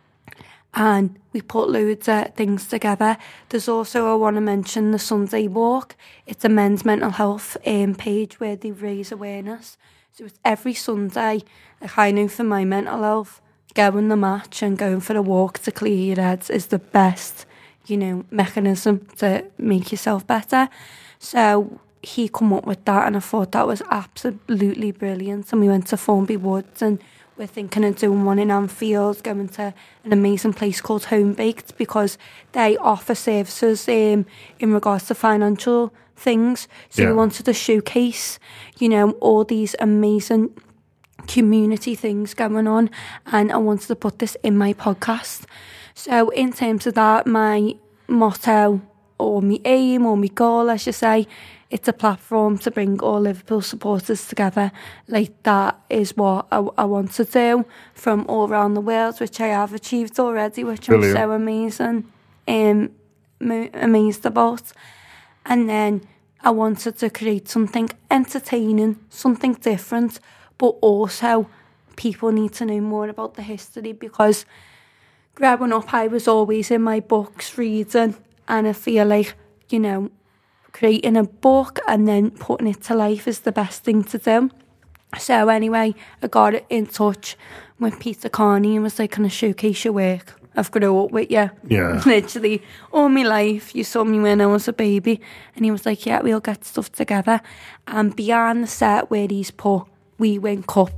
and we put loads of things together. There's also, I want to mention, the Sunday Walk. It's a men's mental health um, page where they raise awareness. So it's every Sunday. Like, I know for my mental health, going the match and going for a walk to clear your head is the best, you know, mechanism to make yourself better. So he come up with that, and I thought that was absolutely brilliant. And we went to Formby Woods, and we're thinking of doing one in Anfield, going to an amazing place called Home Baked, because they offer services um, in regards to financial things. So yeah. We wanted to showcase, you know, all these amazing community things going on, and I wanted to put this in my podcast. So in terms of that, my motto, or my aim, or my goal, I should say, it's a platform to bring all Liverpool supporters together. Like, that is what I, I want to do from all around the world, which I have achieved already, which Brilliant. I'm so amazing, um, amazed about. And then I wanted to create something entertaining, something different, but also people need to know more about the history, because growing up I was always in my books reading, and I feel like, you know, creating a book and then putting it to life is the best thing to do. So anyway, I got in touch with Peter Carney and was like, can I showcase your work? I've grown up with you. Yeah. Literally all my life. You saw me when I was a baby. And he was like, yeah, we'll get stuff together. And behind the set where he's put We Win Cups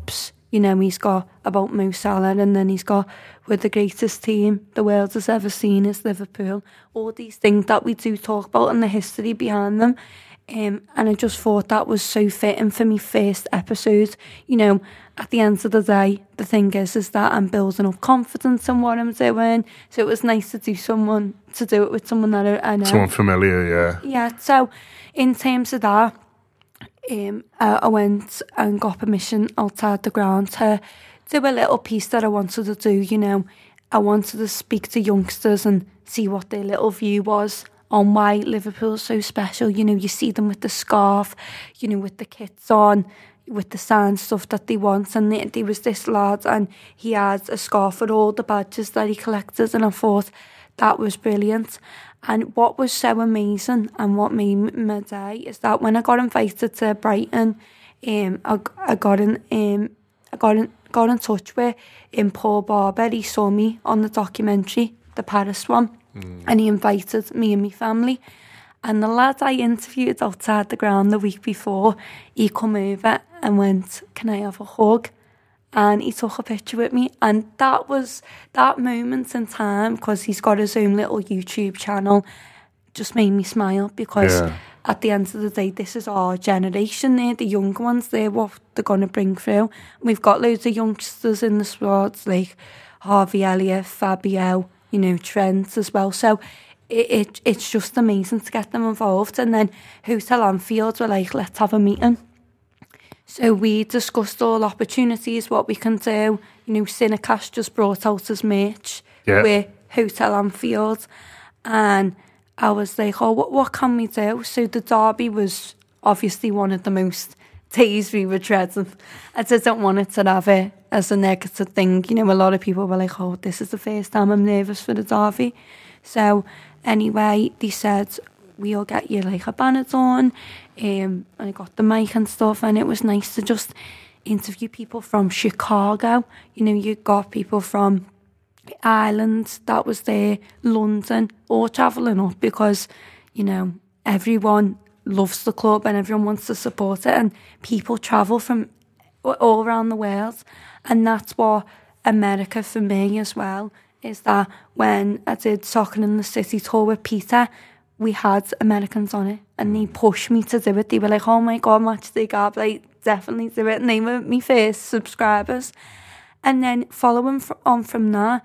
You know, he's got about Mo Salah, and then he's got with the greatest team the world has ever seen is Liverpool. All these things that we do talk about and the history behind them. Um, and I just thought that was so fitting for me first episode. You know, at the end of the day, the thing is, is that I'm building up confidence in what I'm doing. So it was nice to do someone, to do it with someone that I, I know. Someone familiar, yeah. Yeah, so in terms of that, um, I, I went and got permission outside the ground to do a little piece that I wanted to do, you know. I wanted to speak to youngsters and see what their little view was on why Liverpool's so special. You know, you see them with the scarf, you know, with the kits on, with the signed stuff that they want. And there, there was this lad, and he had a scarf with all the badges that he collected, and I thought that was brilliant. And what was so amazing and what made my day is that when I got invited to Brighton, um, I, I got in, um, I got in, got in touch with um, Paul Barber. He saw me on the documentary, the Paris one. Mm. And he invited me and my family. And the lad I interviewed outside the ground the week before, he come over and went, "Can I have a hug?" And he took a picture with me. And that was that moment in time, because he's got his own little YouTube channel, just made me smile, because yeah. at the end of the day, this is our generation. They're the young ones. They're what they're going to bring through. We've got loads of youngsters in the squads, like Harvey Elliott, Fabio, you know, Trent as well. So it, it it's just amazing to get them involved. And then Hotel Anfield were like, let's have a meeting. So we discussed all opportunities, what we can do. You know, Cinecash just brought out his merch yeah. with Hotel Anfield. And I was like, oh, what, what can we do? So the derby was obviously one of the most days we were dreading. I didn't want it to have it as a negative thing. You know, a lot of people were like, oh, this is the first time I'm nervous for the derby. So anyway, they said, we'll get you like a banner done. Um, and I got the mic and stuff, and it was nice to just interview people from Chicago. You know, you got people from Ireland that was there, London, all travelling up because, you know, everyone loves the club and everyone wants to support it, and people travel from all around the world. And that's what America for me as well, is that when I did Soccer in the City tour with Peter, we had Americans on it, and they pushed me to do it. They were like, oh my God, Match Day Gab, like, definitely do it. And they were my first subscribers. And then following on from that,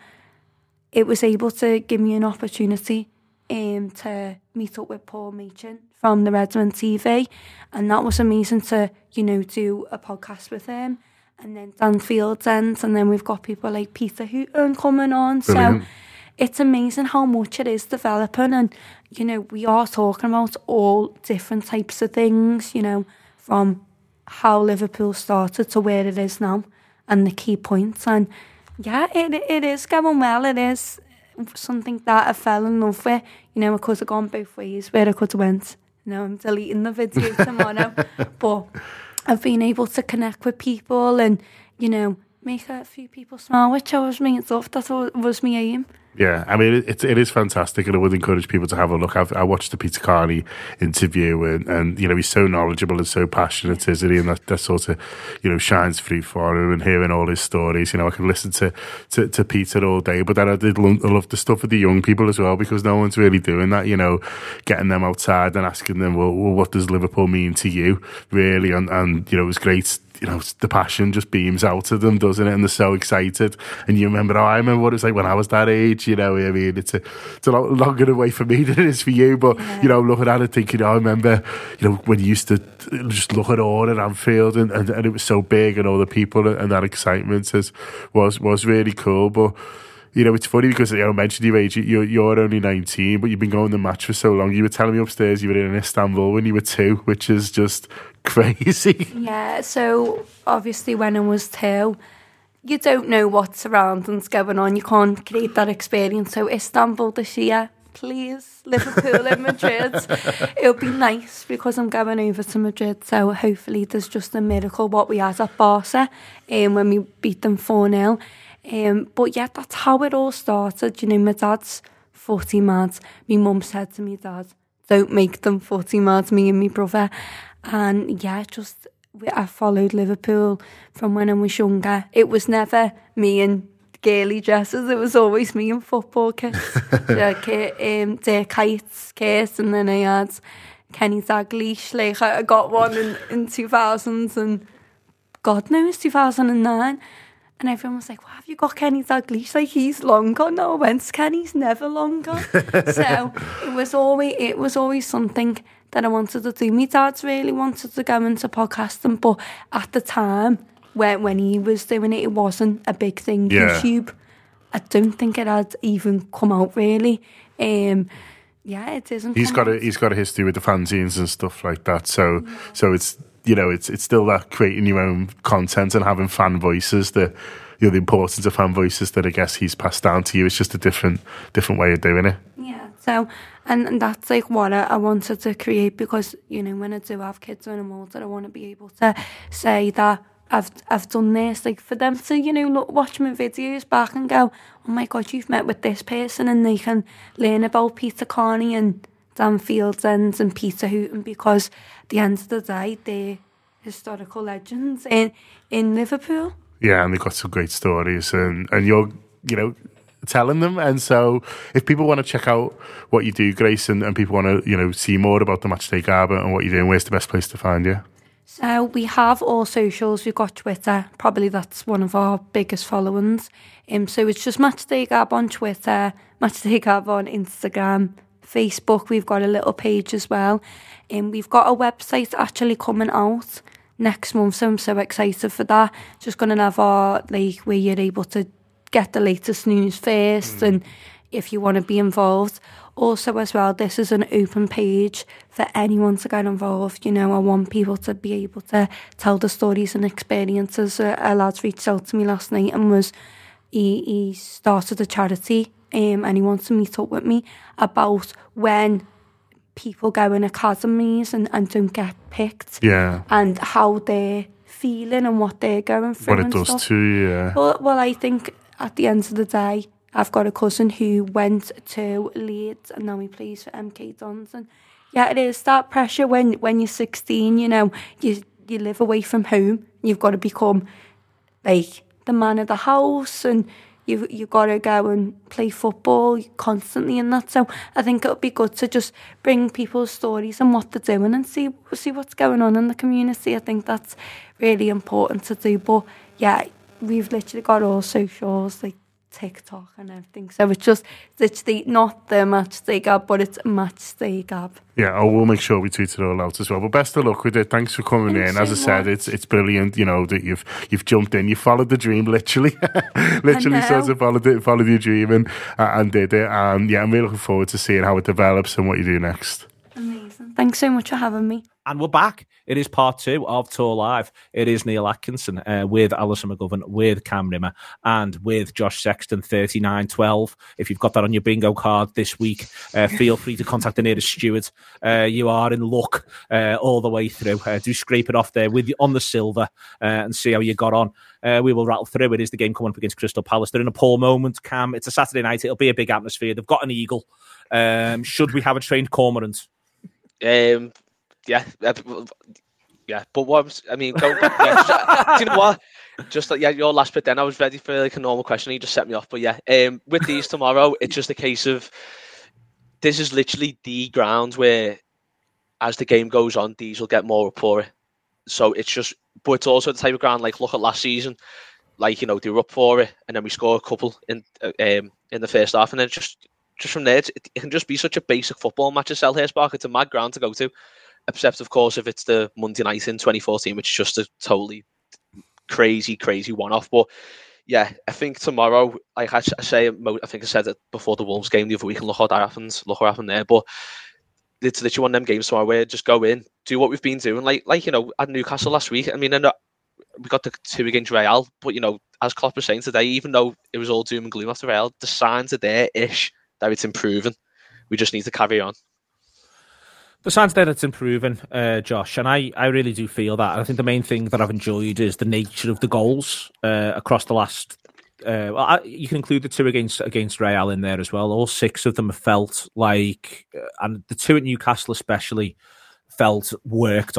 it was able to give me an opportunity um, to meet up with Paul Machin from the Redmond T V. And that was amazing to, you know, do a podcast with him. And then Dan Fields End, and then we've got people like Peter Hooton coming on. Brilliant. So it's amazing how much it is developing, and, you know, we are talking about all different types of things, you know, from how Liverpool started to where it is now and the key points. And yeah, it it is going well. It is something that I fell in love with. You know, I could have gone both ways, where I could have went, you know, I'm deleting the video tomorrow. But I've been able to connect with people and, you know, make a few people smile, which I was making stuff. That was my aim. Yeah, I mean, it, it is fantastic, and I would encourage people to have a look. I've, I watched the Peter Carney interview, and, and, you know, he's so knowledgeable and so passionate, isn't he? And that, that sort of, you know, shines through for him, and hearing all his stories. You know, I can listen to, to, to Peter all day, but then I did love, I love the stuff with the young people as well, because no one's really doing that, you know, getting them outside and asking them, well, well what does Liverpool mean to you, really? And, and you know, it was great. You know, the passion just beams out of them, doesn't it? And they're so excited. And you remember, oh, I remember what it was like when I was that age, you know. I mean, it's a, it's a lot longer away for me than it is for you. But, yeah. you know, looking at it, thinking, oh, I remember, you know, when you used to just look at all at Anfield, and, and, and it was so big, and all the people, and that excitement is, was, was really cool. But, you know, it's funny because, you know, I mentioned your age, you're, you're only nineteen, but you've been going to the match for so long. You were telling me upstairs you were in Istanbul when you were two, which is just crazy. Yeah, so obviously when I was two, you don't know what surroundings going on. You can't create that experience. So Istanbul this year, please, Liverpool and Madrid. It'll be nice because I'm going over to Madrid. So hopefully there's just a miracle what we had at Barca um, when we beat them four nil. Um, but yeah, that's how it all started. You know, my dad's forty mad. My mum said to me, Dad, don't make them forty mad, me and my brother. And yeah, just I followed Liverpool from when I was younger. It was never me in girly dresses. It was always me in football kits. Like um, Dirk Kuyt kit, and then I had Kenny Dalglish. Like I got one in, in two thousands and God knows two thousand nine. And everyone was like, why have you got Kenny Dalglish? Like, he's long gone. No, when's Kenny's never long gone. So it was always it was always something that I wanted to do. My dad really wanted to go into podcasting, but at the time when when he was doing it, it wasn't a big thing. Yeah. YouTube, I don't think it had even come out really. Um, yeah, it isn't. He's got a he's got a history with the fanzines and stuff like that. So yeah. so it's. You know, it's it's still that creating your own content and having fan voices, the you know, the importance of fan voices that I guess he's passed down to you. It's just a different different way of doing it. Yeah, so, and, and that's like what I, I wanted to create, because, you know, when I do have kids when I'm older, I want to be able to say that I've I've done this, like for them to, you know, look, watch my videos back and go, oh my God, you've met with this person, and they can learn about Peter Carney and Dan Fieldsend and Peter Hooton, because at the end of the day, they're historical legends in, in Liverpool. Yeah, and they've got some great stories, and, and you're, you know, telling them. And so if people want to check out what you do, Grace, and, and people want to, you know, see more about the Matchday Garber and what you're doing, where's the best place to find you? So we have all socials. We've got Twitter. Probably that's one of our biggest followings. Um, so it's just Matchday Garb on Twitter, Matchday Garb on Instagram, Facebook. We've got a little page as well. And um, we've got a website actually coming out next month, so I'm so excited for that. Just going to have our, like, where you're able to get the latest news first, mm. and if you want to be involved. Also as well, this is an open page for anyone to get involved. You know, I want people to be able to tell the stories and experiences. A, a lad reached out to me last night and was, he, he started a charity, um, and he wants to meet up with me about when people go in academies and, and don't get picked. Yeah. And how they're feeling and what they're going through. What it and does stuff. to you, yeah. Well, well, I think at the end of the day, I've got a cousin who went to Leeds and now he plays for M K Dons. And yeah, it is that pressure when, when you're sixteen, you know, you you live away from home. You've got to become like the man of the house, and you you got to go and play football constantly and that. So I think it would be good to just bring people's stories and what they're doing and see see what's going on in the community. I think that's really important to do. But yeah, we've literally got all socials, like TikTok and everything. So it's just literally not the Matchday Gab, but it's Matchday Gab. Yeah, oh, we'll make sure we tweet it all out as well. But best of luck with it. Thanks for coming Thanks in. so As I said, much. it's it's brilliant. You know that you've you've jumped in. You followed the dream, literally, literally sort of followed it, followed your dream, and uh, and did it. And yeah, I'm really looking forward to seeing how it develops and what you do next. Amazing. Thanks so much for having me. And we're back. It is part two of Tour Live. It is Neil Atkinson uh, with Alison McGovern, with Cam Rimmer, and with Josh Sexton, thirty-nine twelve. If you've got that on your bingo card this week, uh, feel free to contact the nearest steward. Uh, you are in luck uh, all the way through. Uh, do scrape it off there with you on the silver uh, and see how you got on. Uh, we will rattle through. It is the game coming up against Crystal Palace. They're in a poor moment, Cam. It's a Saturday night. It'll be a big atmosphere. They've got an eagle. Um, should we have a trained cormorant? Um... Yeah, yeah, but what was, I mean, going back, yeah, just, do you know what? Just like, yeah, your last bit then, I was ready for like a normal question, you just set me off. But yeah, um, with these tomorrow, it's just a case of, this is literally the ground where, as the game goes on, these will get more rapport. So it's just, but it's also the type of ground, like, look at last season, like, you know, they were up for it, and then we score a couple in uh, um in the first half, and then just, just from there, it, it can just be such a basic football match at Selhurst Park. It's a mad ground to go to. Except, of course, if it's the Monday night in twenty fourteen, which is just a totally crazy, crazy one-off. But yeah, I think tomorrow, like I, I say, I think I said it before the Wolves game the other week, and look how that happens, look what happened there. But it's literally one of them games tomorrow where just go in, do what we've been doing, like like you know at Newcastle last week. I mean, I know we got the two against Real, but you know, as Klopp was saying today, even though it was all doom and gloom after Real, the signs are there-ish that it's improving. We just need to carry on. The signs there it's improving, uh, Josh, and I, I really do feel that. I think the main thing that I've enjoyed is the nature of the goals uh, across the last. Uh, well, I, you can include the two against against Real in there as well. All six of them have felt like, uh, and the two at Newcastle especially, felt worked on.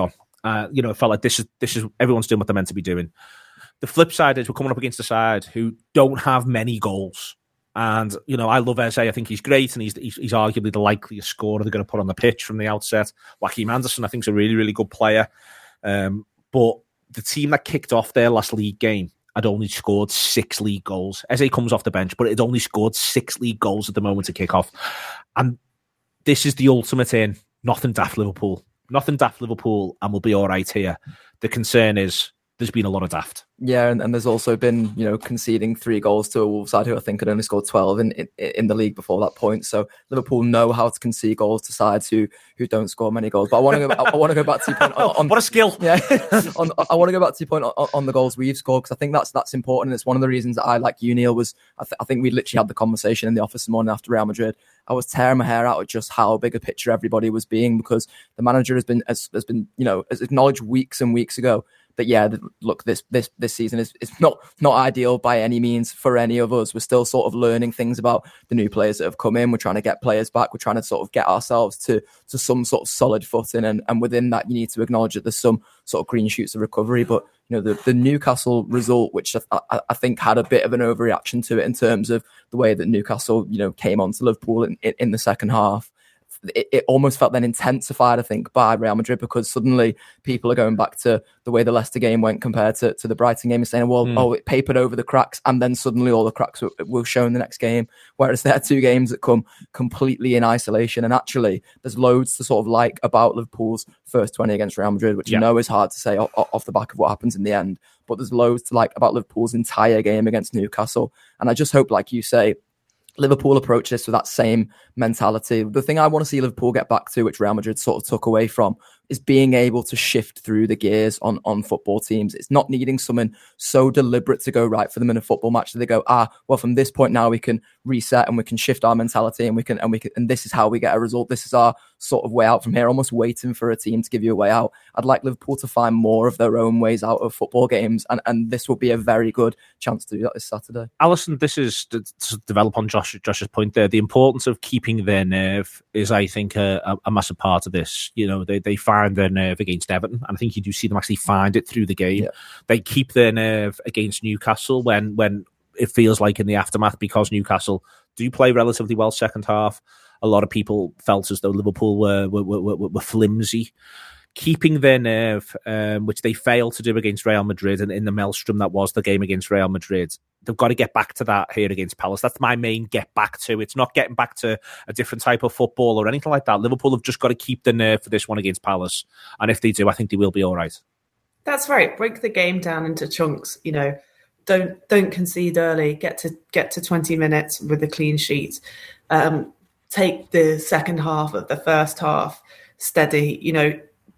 Uh, you know, it felt like this is this is everyone's doing what they're meant to be doing. The flip side is we're coming up against a side who don't have many goals. And, you know, I love Eze. I think he's great, and he's, he's he's arguably the likeliest scorer they're going to put on the pitch from the outset. Joachim Anderson, I think, is a really, really good player. Um, but the team that kicked off their last league game had only scored six league goals. Eze comes off the bench, but it only scored six league goals at the moment to kick off. And this is the ultimate in nothing daft Liverpool. Nothing daft Liverpool, and we'll be all right here. The concern is there's been a lot of daft. Yeah, and, and there's also been, you know, conceding three goals to a Wolves side who I think had only scored twelve in, in in the league before that point. So Liverpool know how to concede goals to sides who who don't score many goals. But I want to go. I, I want to go back to your point on, on what a skill. Yeah, on, I want to go back to your point on, on the goals we've scored, because I think that's that's important. It's one of the reasons that I like you, Neil. Was I, th- I think we literally had the conversation in the office this morning after Real Madrid. I was tearing my hair out at just how big a picture everybody was being, because the manager has been has, has been you know has acknowledged weeks and weeks ago that, yeah, look, this this this season is, is not not ideal by any means for any of us. We're still sort of learning things about the new players that have come in. We're trying to get players back. We're trying to sort of get ourselves to to some sort of solid footing. And, and within that, you need to acknowledge that there's some sort of green shoots of recovery. But, you know, the, the Newcastle result, which I, I, I think had a bit of an overreaction to it in terms of the way that Newcastle, you know, came onto Liverpool in, in, in the second half. It, it almost felt then intensified, I think, by Real Madrid, because suddenly people are going back to the way the Leicester game went compared to, to the Brighton game and saying, well, mm. oh, it papered over the cracks, and then suddenly all the cracks were, were shown the next game. Whereas there are two games that come completely in isolation. And actually, there's loads to sort of like about Liverpool's first twenty against Real Madrid, which yeah. you know is hard to say off, off the back of what happens in the end. But there's loads to like about Liverpool's entire game against Newcastle. And I just hope, like you say, Liverpool approach this with that same mentality. The thing I want to see Liverpool get back to, which Real Madrid sort of took away from, is being able to shift through the gears on, on football teams. It's not needing someone so deliberate to go right for them in a football match that they go, ah, well, from this point now we can reset and we can shift our mentality and we can, and we can, and this is how we get a result. This is our sort of way out from here, almost waiting for a team to give you a way out. I'd like Liverpool to find more of their own ways out of football games, and, and this will be a very good chance to do that this Saturday. Alison, this is to, to develop on Josh, Josh's point there. The importance of keeping their nerve is, I think, a, a massive part of this. You know, they, they find their nerve against Everton, and I think you do see them actually find it through the game. Yeah. They keep their nerve against Newcastle when when it feels like in the aftermath, because Newcastle do play relatively well second half. A lot of people felt as though Liverpool were were, were, were flimsy. Keeping their nerve, um, which they failed to do against Real Madrid, and in the maelstrom that was the game against Real Madrid, they've got to get back to that here against Palace. That's my main get back to. It's not getting back to a different type of football or anything like that. Liverpool have just got to keep the nerve for this one against Palace. And if they do, I think they will be all right. That's right. Break the game down into chunks. You know, don't don't concede early. Get to get to twenty minutes with a clean sheet. Um, take the second half of the first half steady. You know,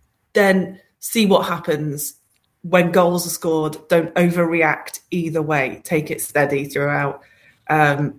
then see what happens when goals are scored. Don't overreact either way. Take it steady throughout. Um,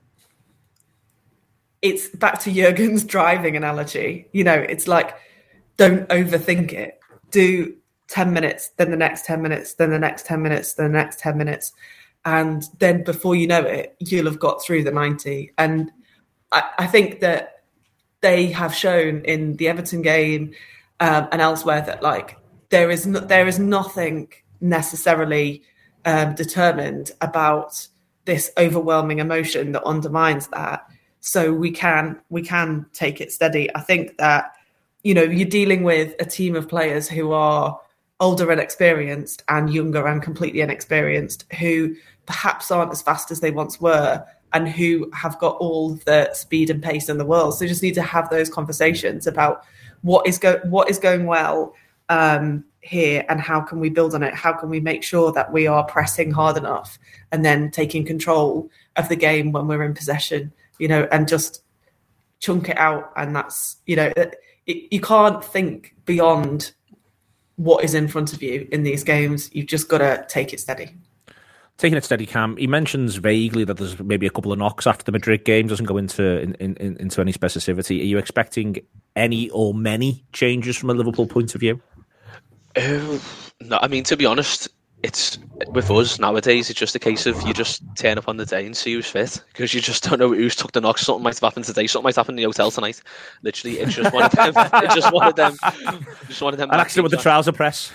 it's back to Jurgen's driving analogy. You know, it's like, don't overthink it. Do ten minutes, then the next ten minutes, then the next ten minutes, then the next ten minutes. And then before you know it, you'll have got through the ninety. And I, I think that they have shown in the Everton game um, and elsewhere that, like, there is no, there is nothing necessarily um, determined about this overwhelming emotion that undermines that. So we can we can take it steady. I think that, you know, you're dealing with a team of players who are older and experienced, and younger and completely inexperienced, who perhaps aren't as fast as they once were, and who have got all the speed and pace in the world. So you just need to have those conversations about what is go what is going well um, here, and how can we build on it? How can we make sure that we are pressing hard enough and then taking control of the game when we're in possession, you know, and just chunk it out. And that's, you know, it, you can't think beyond what is in front of you in these games. You've just got to take it steady. Taking it steady, Cam. He mentions vaguely that there's maybe a couple of knocks after the Madrid game. Doesn't go into in, in, into any specificity. Are you expecting any or many changes from a Liverpool point of view? Uh, no, I mean, to be honest, it's with us nowadays. It's just a case of you just turn up on the day and see who's fit, because you just don't know who's took the knock. Something might have happened today. Something might happen in the hotel tonight. Literally, it's just one of them. It's just one of them. Just one of them. An accident with the trouser press.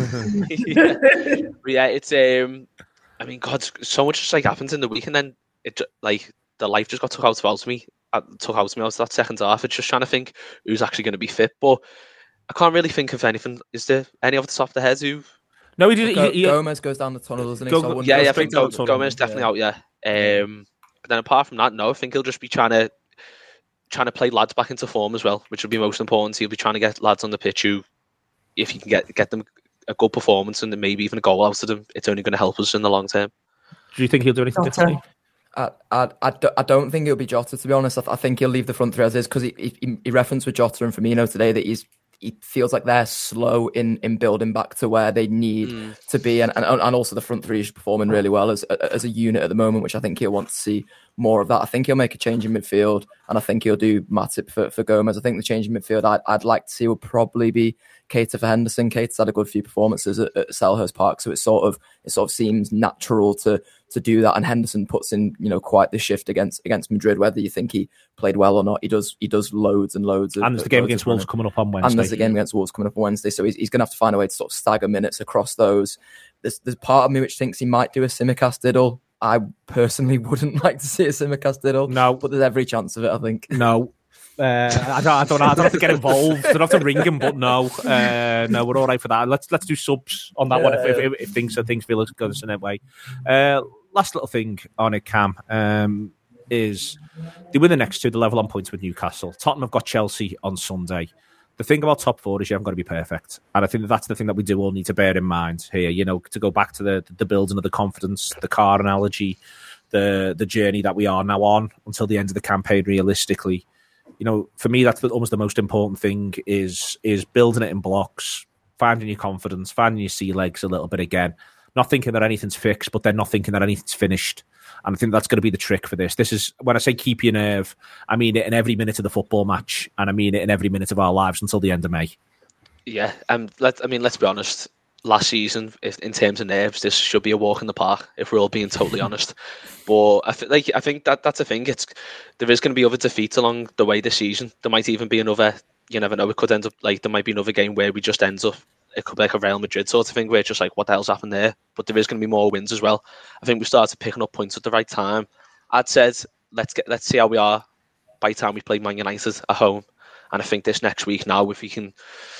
yeah. But yeah, it's um. I mean, God, so much just like happens in the week, and then it like the life just got took out of me. Took out of me out of that second half. It's just trying to think who's actually going to be fit, but I can't really think of anything. Is there any off the top of the head who? No, he did. Go, he, he, Gomez goes down the tunnel, doesn't he? Go, so yeah, yeah, I think Go, tunnel, Gomez definitely yeah. out. Yeah. Um, but then apart from that, no, I think he'll just be trying to trying to play lads back into form as well, which will be most important. He'll be trying to get lads on the pitch who, if you can get get them a good performance and maybe even a goal out of them, it's only going to help us in the long term. Do you think he'll do anything Jota. differently? I, I, I, I don't think it'll be Jota, to be honest. I, I think he'll leave the front three as is, because he, he, he referenced with Jota and Firmino today that he's he feels like they're slow in, in building back to where they need mm. to be, and, and and also the front three is performing really well as as a unit at the moment, which I think he'll want to see more of that. I think he'll make a change in midfield, and I think he'll do Matip for, for Gomez. I think the change in midfield I'd, I'd like to see will probably be Keita for Henderson. Keita's had a good few performances at, at Selhurst Park, so it sort of it sort of seems natural to to do that. And Henderson puts in, you know, quite the shift against against Madrid. Whether you think he played well or not, he does he does loads and loads. Of, and there's the game against Wolves coming up on Wednesday. And there's the game against Wolves coming up on Wednesday. So he's, he's going to have to find a way to sort of stagger minutes across those. There's there's part of me which thinks he might do a Tsimikas diddle. I personally wouldn't like to see a Tsimikas diddle. No, but there's every chance of it, I think. No. Uh, I, don't, I don't know. I don't have to get involved. I don't have to ring him, but no, uh, no, we're all right for that. Let's let's do subs on that yeah, one if, yeah. if, if things if things feel as good as in that way. Uh, last little thing on it, Cam, um, is they win the next two. The level on points with Newcastle. Tottenham have got Chelsea on Sunday. The thing about top four is you haven't got to be perfect, and I think that that's the thing that we do all need to bear in mind here. You know, to go back to the the building of the confidence, the car analogy, the the journey that we are now on until the end of the campaign. Realistically. You know, for me, that's the, almost the most important thing is is building it in blocks, finding your confidence, finding your sea legs a little bit again, not thinking that anything's fixed, but then not thinking that anything's finished. And I think that's going to be the trick for this. This is, when I say keep your nerve, I mean it in every minute of the football match, and I mean it in every minute of our lives until the end of May. Yeah, um, let I mean, let's be honest. Last season, if, in terms of nerves, this should be a walk in the park, if we're all being totally honest. But I, th- like, I think that that's a thing. It's there is going to be other defeats along the way this season. There might even be another, you never know, it could end up like there might be another game where we just ends up, it could be like a Real Madrid sort of thing where it's just like, what the hell's happened there? But there is going to be more wins as well. I think we started picking up points at the right time. I'd said, let's get let's see how we are by the time we play Man United at home. And I think this next week now, if we can...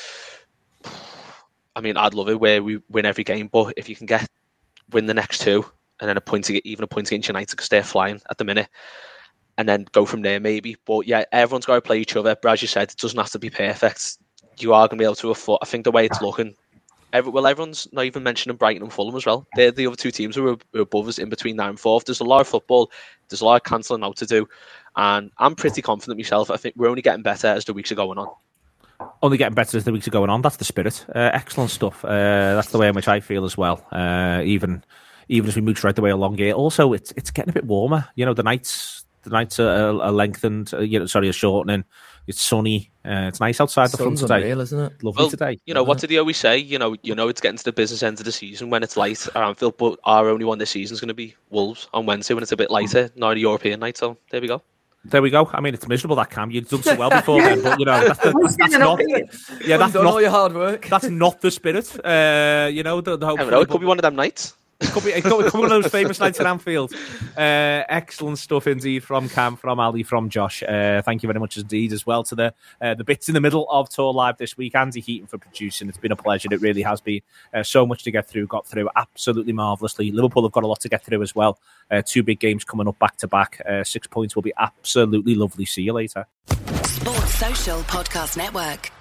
I mean, I'd love it where we win every game, but if you can get win the next two and then a point to get even a point against United because they're flying at the minute, and then go from there maybe. But yeah, everyone's got to play each other. But as you said, it doesn't have to be perfect. You are going to be able to afford. I think the way it's looking, every, well, everyone's not even mentioning Brighton and Fulham as well. They're the other two teams who are, who are above us in between nine and fourth. There's a lot of football. There's a lot of cancelling out to do, and I'm pretty confident myself. I think we're only getting better as the weeks are going on. Only getting better as the weeks are going on. That's the spirit. Uh, excellent stuff. Uh, that's the way in which I feel as well. Uh, even even as we move right the way along here. Also, it's it's getting a bit warmer. You know, the nights the nights are, are lengthened. Uh, you know, sorry, are shortening. It's sunny. Uh, it's nice outside the front today. Unreal, isn't it? Lovely well, today. You know, what did he always say? You know, you know, it's getting to the business end of the season when it's light at Anfield. But our only one this season is going to be Wolves on Wednesday when it's a bit lighter, not a European night. So there we go. There we go. I mean, it's miserable that Cam. You've done so well before then, but you know that's, the, that's not. Yeah, that's done not all your hard work. That's not the spirit. Uh, you know, the, the I don't know. It could be one of them nights. It could be, it could be one of those famous nights at Anfield. Uh, excellent stuff indeed from Cam, from Ali, from Josh. Uh, thank you very much indeed as well to the uh, the bits in the middle of Tour Live this week. Andy Heaton for producing. It's been a pleasure. It really has been. Uh, so much to get through. Got through absolutely marvellously. Liverpool have got a lot to get through as well. Uh, two big games coming up back to back. Uh, six points will be absolutely lovely. See you later. Sports Social Podcast Network.